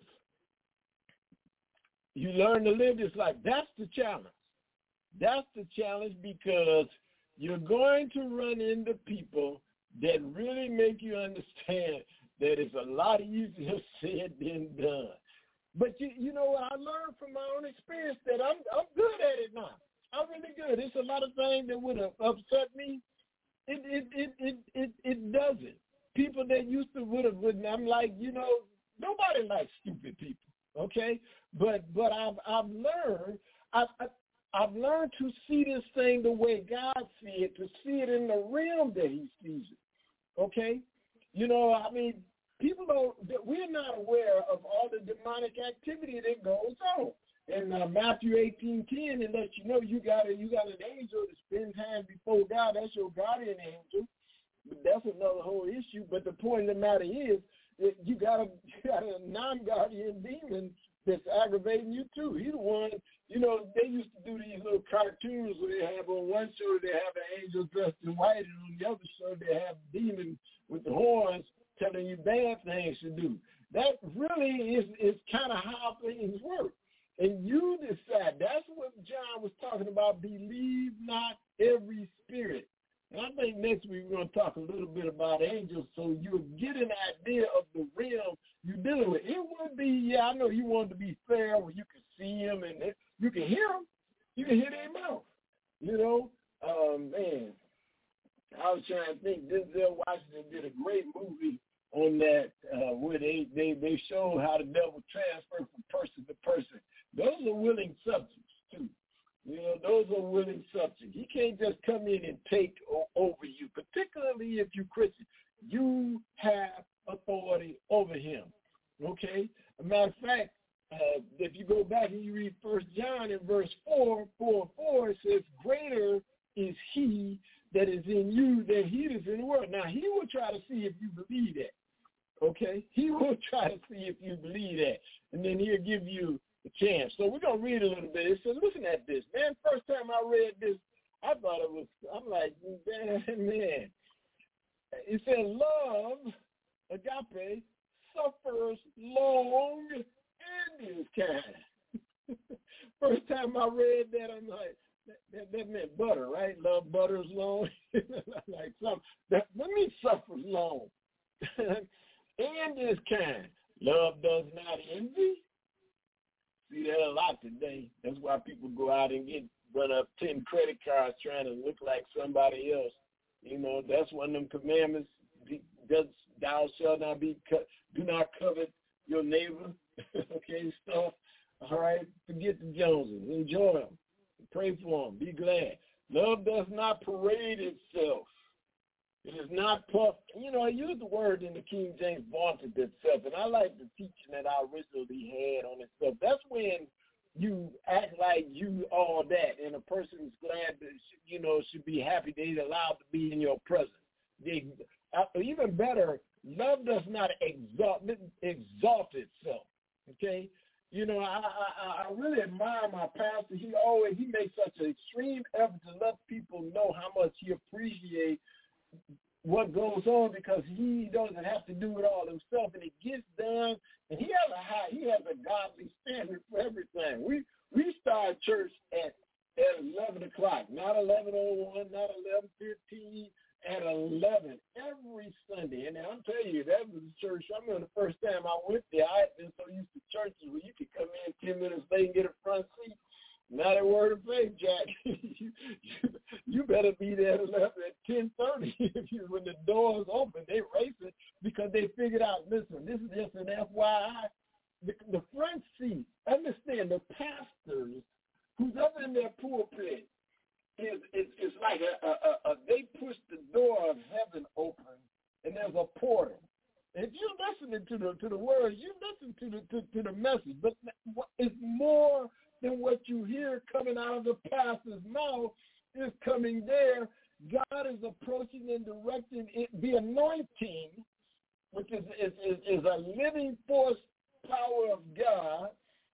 You learn to live this life. That's the challenge. That's the challenge because you're going to run into people that really make you understand that it's a lot easier said than done. But you you know what, I learned from my own experience that I'm I'm good at it now. I'm really good. It's a lot of things that would have upset me. It it it it it, it doesn't. People that used to would have wouldn't. I'm like, you know, nobody likes stupid people. Okay, but but I've I've learned I've I've learned to see this thing the way God sees it, to see it in the realm that He sees it. Okay, you know, I mean, people don't. We're not aware of all the demonic activity that goes on. In uh, Matthew eighteen ten, it lets you know you got a, you got an angel to spend time before God. That's your guardian angel. But that's another whole issue. But the point of the matter is that you got a you got a non-guardian demon that's aggravating you too. He's the one. You know, they used to do these little cartoons where they have on one show they have an angel dressed in white, and on the other show they have a demon with the horns telling you bad things to do. That really is is kind of how things work. And you decide. That's what John was talking about. Believe not every spirit. And I think next week we're going to talk a little bit about angels so you'll get an idea of the realm you're dealing with. It would be, yeah, I know you want to be fair where you can see them and you can hear them. You can hear their mouth. You know, um, man, I was trying to think. Denzel Washington did a great movie on that uh, where they, they, they showed how the devil transfers from person to person. Those are willing subjects, too. You know, those are willing subjects. He can't just come in and take o- over you, particularly if you're Christian. You have authority over him, okay? As a matter of fact, uh, if you go back and you read First John in verse four, four, four, it says, greater is he that is in you than he that is in the world. Now, he will try to see if you believe that, okay? He will try to see if you believe that, and then he'll give you a chance. So we're going to read a little bit. It says, listen at this. Man, first time I read this, I thought it was, I'm like, man, man. It said, love, agape, suffers long and is kind. First time I read that, I'm like, that, that, that meant butter, right? Love butters long. Like some, that, let me suffer long. And is kind. Love does not envy. See that a lot today. That's why people go out and get run up ten credit cards trying to look like somebody else. You know, that's one of them commandments. Does thou shalt not be cut. Do not covet your neighbor. Okay, stuff. All right, forget the Joneses. Enjoy them. Pray for them. Be glad. Love does not parade itself. It is not puffed. You know, I use the word in the King James, vaunted itself, and I like the teaching that I originally had on itself. That's when you act like you all that, and a person is glad that, you know, should be happy that he's allowed to be in your presence. They, uh, even better, love does not exalt, exalt itself, okay? You know, I, I, I really admire my pastor. He always, he makes such an extreme effort to let people know how much he appreciates what goes on because he doesn't have to do it all himself, and it gets done. And he has a high, he has a godly standard for everything. We we start church at at eleven o'clock, not eleven oh one, not eleven fifteen, at eleven every Sunday. And I'm telling you, that was the church. I remember the first time I went there, I had been so used to churches where you could come in ten minutes late and get a front seat. Not a word of faith, Jack. you, you, you better be there at ten thirty. If you, when the doors open, they racing because they figured out, listen, this is just an F Y I. The, the front seat, understand, the pastors who's up in their pulpit, is, is, is like a, a, a, a, they push the door of heaven open, and there's a portal. If you're listening to the to the words, you listen to the to, to the message, but it's more than what you hear coming out of the pastor's mouth is coming there. God is approaching and directing it. The anointing, which is, is, is, is a living force power of God,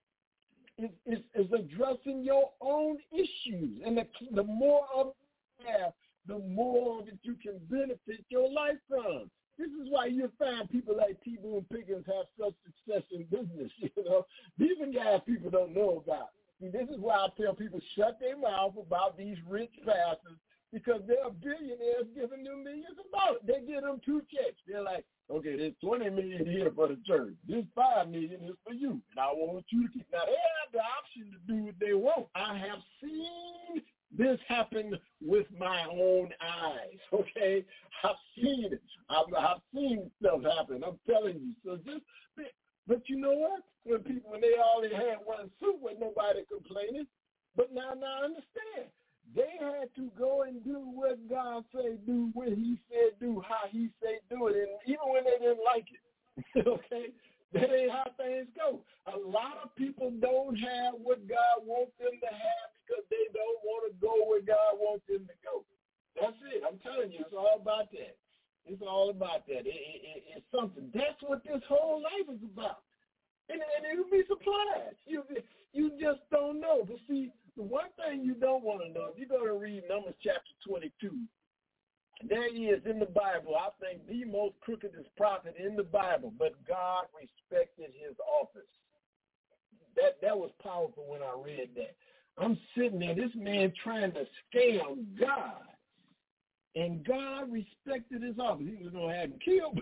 is, is, is addressing your own issues. And the, the more of it you have, the more that you can benefit your life from. This is why you find people like T. Boone Pickens have such success in business. You know, these are guys people don't know about. See, this is why I tell people shut their mouth about these rich pastors because there are billionaires giving them millions of dollars. They give them two checks. They're like, okay, there's twenty million here for the church. This five million is for you, and I want you to keep. Now they have the option to do what they want. I have seen this happen with my own eyes. Okay, I've seen it. I've, I've seen stuff happen. I'm telling you. So just, but you know what? When people, when they already had one suit, with nobody complaining. But now, now understand. They had to go and do what God said do, when he said do, how he said do it, and even when they didn't like it, okay, that ain't how things go. A lot of people don't have what God wants them to have because they don't want to go where God wants them to go. That's it. I'm telling you, it's all about that. It's all about that. It, it, it, it's something. That's what this whole life is about. And, and you'll be surprised. You, you just don't know. But see, the one thing you don't want to know, if you go to read Numbers chapter twenty-two, there he is in the Bible, I think the most crookedest prophet in the Bible, but God respected his office. That that was powerful when I read that. I'm sitting there, this man trying to scam God, and God respected his office. He was going to have him killed,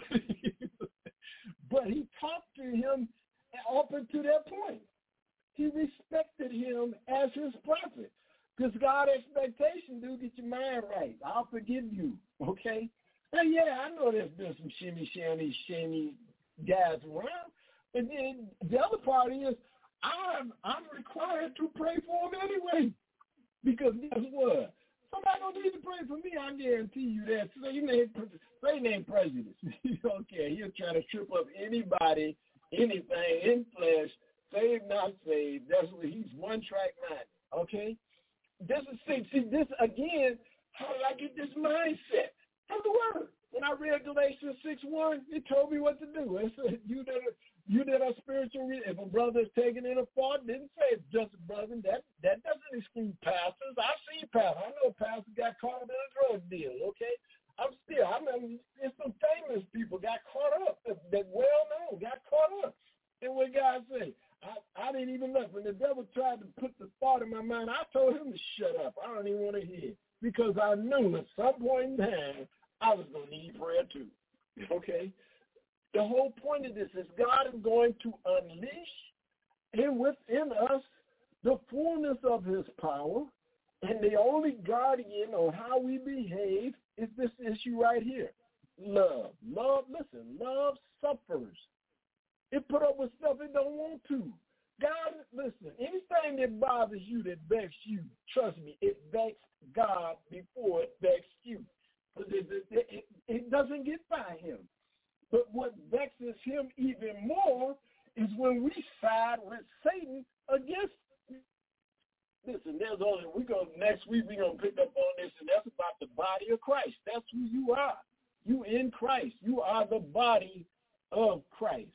but he talked to him up until that point. He respected him as his prophet. Because God's expectation, dude, get your mind right. I'll forgive you, okay? And yeah, I know there's been some shimmy, shammy, shammy guys around. But then the other part is I'm, I'm required to pray for him anyway. Because guess what? Somebody don't need to pray for me, I guarantee you that. Satan ain't, Satan ain't prejudice. Okay, he'll try to trip up anybody, anything in flesh, saved, not saved. That's what he's one track mind. Okay? This is see, see this again, how did I get this mindset? From the word. When I read Galatians six one, it told me what to do. It said you that are you that are spiritual, if a brother is taken in a fault, didn't say it's just a brother. That that doesn't exclude pastors. I've seen pastors. I know a pastor got caught up in a drug deal, okay? I'm still I mean it's some famous people got caught up that, that well known, got caught up. And what God said, I, I didn't even look. When the devil tried to put the thought in my mind, I told him to shut up. I don't even want to hear it. Because I knew at some point in time I was going to need prayer too. Okay? The whole point of this is God is going to unleash in within us the fullness of his power. And the only guardian on how we behave is this issue right here. Love. Love, listen, love suffers. It put up with stuff it don't want to. God, listen, anything that bothers you, that vexes you, trust me, it vexed God before it vexed you. It, it, it, it doesn't get by him. But what vexes him even more is when we side with Satan against him. Listen, there's only, we go next week, we're going to pick up on this, and that's about the body of Christ. That's who you are. You in Christ. You are the body of Christ.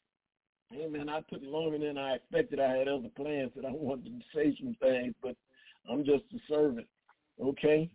Amen. I took longer than I expected. I had other plans that I wanted to say some things, but I'm just a servant. Okay?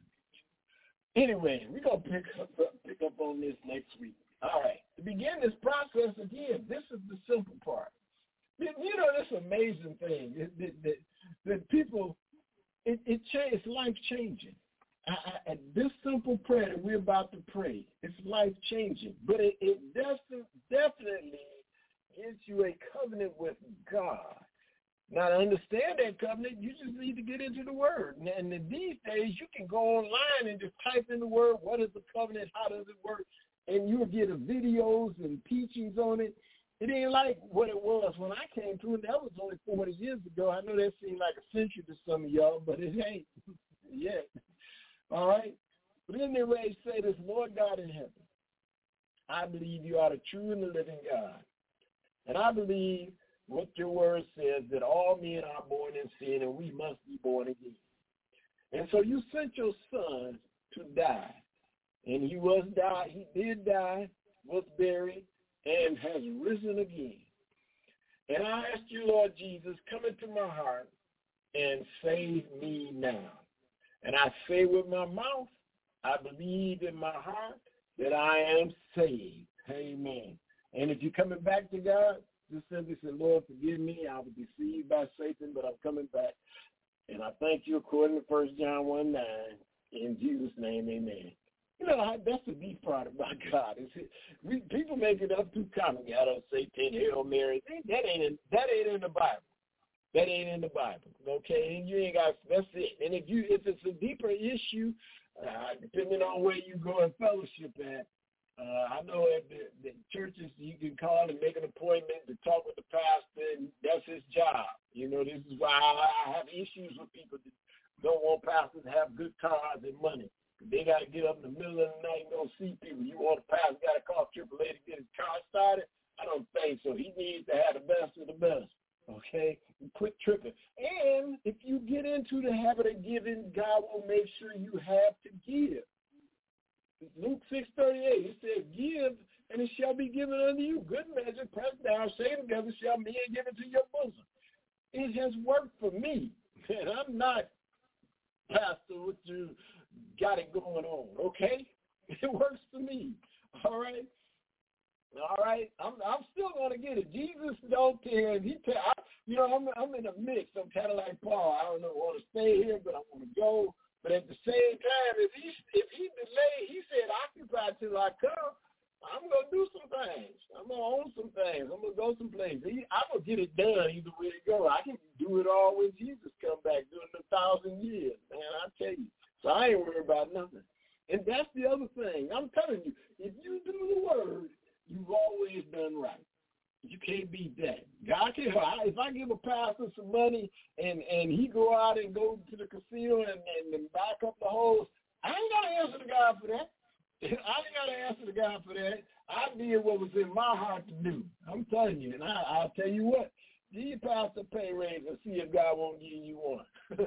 Anyway, we're going to pick up, pick up on this next week. All right. To begin this process, again, this is the simple part. You know, this amazing thing that, that, that people, it, it it's life-changing. I, I, this simple prayer that we're about to pray, it's life-changing. But it, it definitely, definitely gives you a covenant with God. Now, to understand that covenant, you just need to get into the Word. And these days, you can go online and just type in the Word, what is the covenant, how does it work, and you'll get videos and teachings on it. It ain't like what it was when I came through, and that was only forty years ago. I know that seemed like a century to some of y'all, but it ain't yet. All right? But anyway, say this, Lord God in heaven, I believe you are the true and the living God. And I believe what your word says, that all men are born in sin and we must be born again. And so you sent your son to die. And he was died, he did die, was buried, and has risen again. And I ask you, Lord Jesus, come into my heart and save me now. And I say with my mouth, I believe in my heart that I am saved. Amen. And if you're coming back to God, just simply say, Lord, forgive me. I was deceived by Satan, but I'm coming back. And I thank you according to First John one nine. In Jesus' name, amen. You know, that's the deep part about God. Is it, we, people make it up too common. God will say ten Hail Marys. That ain't in, that ain't in the Bible. That ain't in the Bible. Okay, and you ain't got. That's it. And if you if it's a deeper issue, uh, depending on where you go in fellowship at, uh, I know at the, the churches you can call and make an appointment to talk with the pastor, and that's his job. You know, this is why I, I have issues with people that don't want pastors to have good cars and money. They got to get up in the middle of the night and go see people. You want a pastor, got to call triple A to get his car started? I don't think so. He needs to have the best of the best, okay? And quit tripping. And if you get into the habit of giving, God will make sure you have to give. Luke six thirty-eight, it says, give, and it shall be given unto you. Good measure, pressed down, shaken together, shall men give it to your bosom. It has worked for me. And I'm not, Pastor, what you got it going on, okay? It works for me, all right? All right, I'm I'm still going to get it. Jesus don't care. He tell, I, you know, I'm I'm in a mix. I'm kind of like Paul. I don't know, want to stay here, but I want to go. But at the same time, if he if he delayed, he said, occupy till I come. I'm gonna do some things. I'm gonna own some things. I'm gonna go some places. I'm gonna get it done either way it go. I can do it all when Jesus come back during a thousand years, man. I tell you. So I ain't worried about nothing. And that's the other thing. I'm telling you, if you do the word, you've always done right. You can't beat that. God can. If I give a pastor some money and, and he go out and go to the casino and, and, and back up the holes, I ain't got to answer to God for that. I ain't got to answer to God for that. I did what was in my heart to do. I'm telling you. And I, I'll tell you what. Give your pastor a pay raise and see if God won't give you one.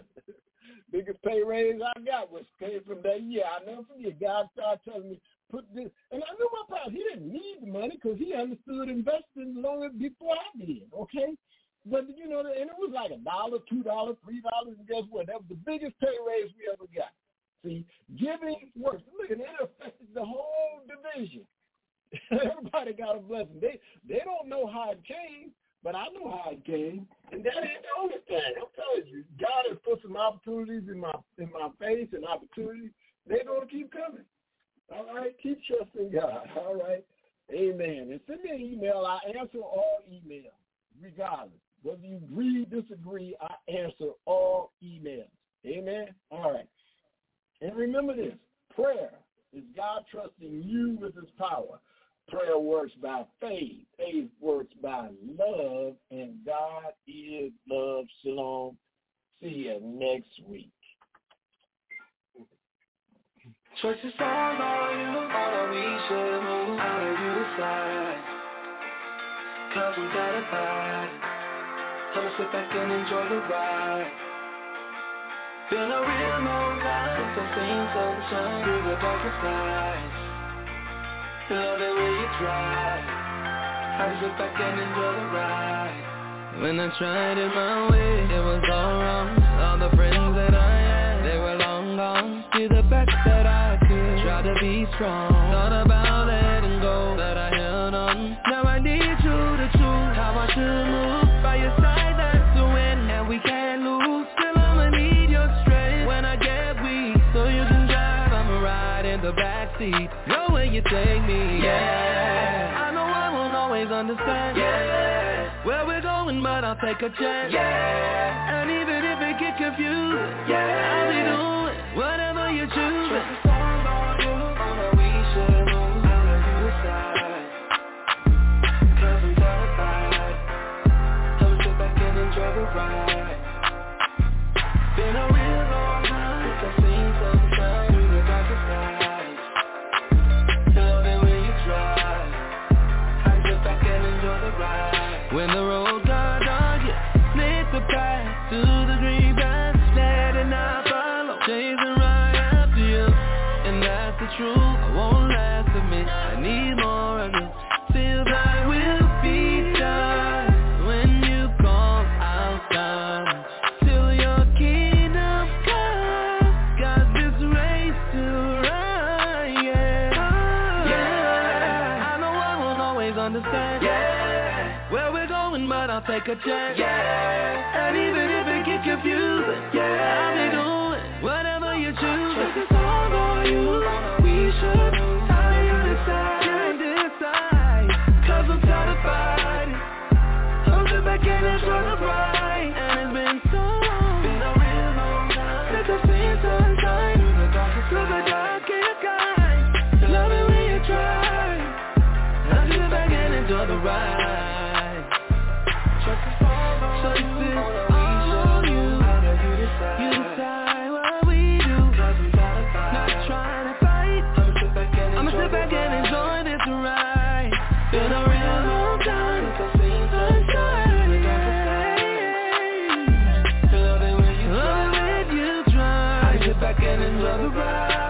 Biggest pay raise I got was came from that year. I never forget. God started telling me, put this. And I knew my pastor, he didn't need the money because he understood investing long before I did, okay? But, you know, and it was like a dollar, two dollars, three dollars, and guess what? That was the biggest pay raise we ever got. See, giving works. Look, and it affected the whole division. Everybody got a blessing. They they don't know how it came, but I know how it came. And that ain't the only thing. I'm telling you, God has put some opportunities in my in my face and opportunities. They're going to keep coming. All right? Keep trusting God. All right? Amen. And send me an email. I answer all emails, regardless. Whether you agree, disagree, I answer all emails. Amen? All right. And remember this, prayer is God trusting you with his power. Prayer works by faith. Faith works by love. And God is love. Shalom. See you next week. Choices all on you, all we should move out of you decide. Cause we got a vibe. I'ma sit back and enjoy the ride. Been a real long time since I've seen sunshine through the darkest skies. Love it when you try. I just sit back and enjoy the ride. When I tried it my way, it was all wrong. All the friends that I had, they were long gone. Did the best that I could, try to be strong. Thought about letting go, but I held on. Now I need you to choose how I should move. By your side, that's the win, and we can't lose. Still I'ma need your strength when I get weak, so you can drive, I'ma ride in the backseat. Go where you take me, yeah. I know I won't always understand, yeah, where we're going, but I'll take a chance, yeah. And even if it get confused, yeah, I'll be doing whatever you choose. Trust the songs on you, on how we should move out of you decide. Cause we got a vibe. I'ma sit back and enjoy the ride. Been a real long time since I've seen sunshine through the darkest skies. Love it when you try. I sit back and enjoy the ride. When the road got dark, yeah, split the path to the green path. Let it not follow, chasing right after you. And that's the truth, I won't last a minute. I need more of you. Feels like we'll be done when you call outside. Till your kingdom comes, got this race to run, yeah. Oh, yeah. I know I won't always understand, yeah, where we're going, but I'll take a chance, yeah. And even if it gets confusing, yeah, I'll be doing whatever you choose. ride, sit back and enjoy the ride.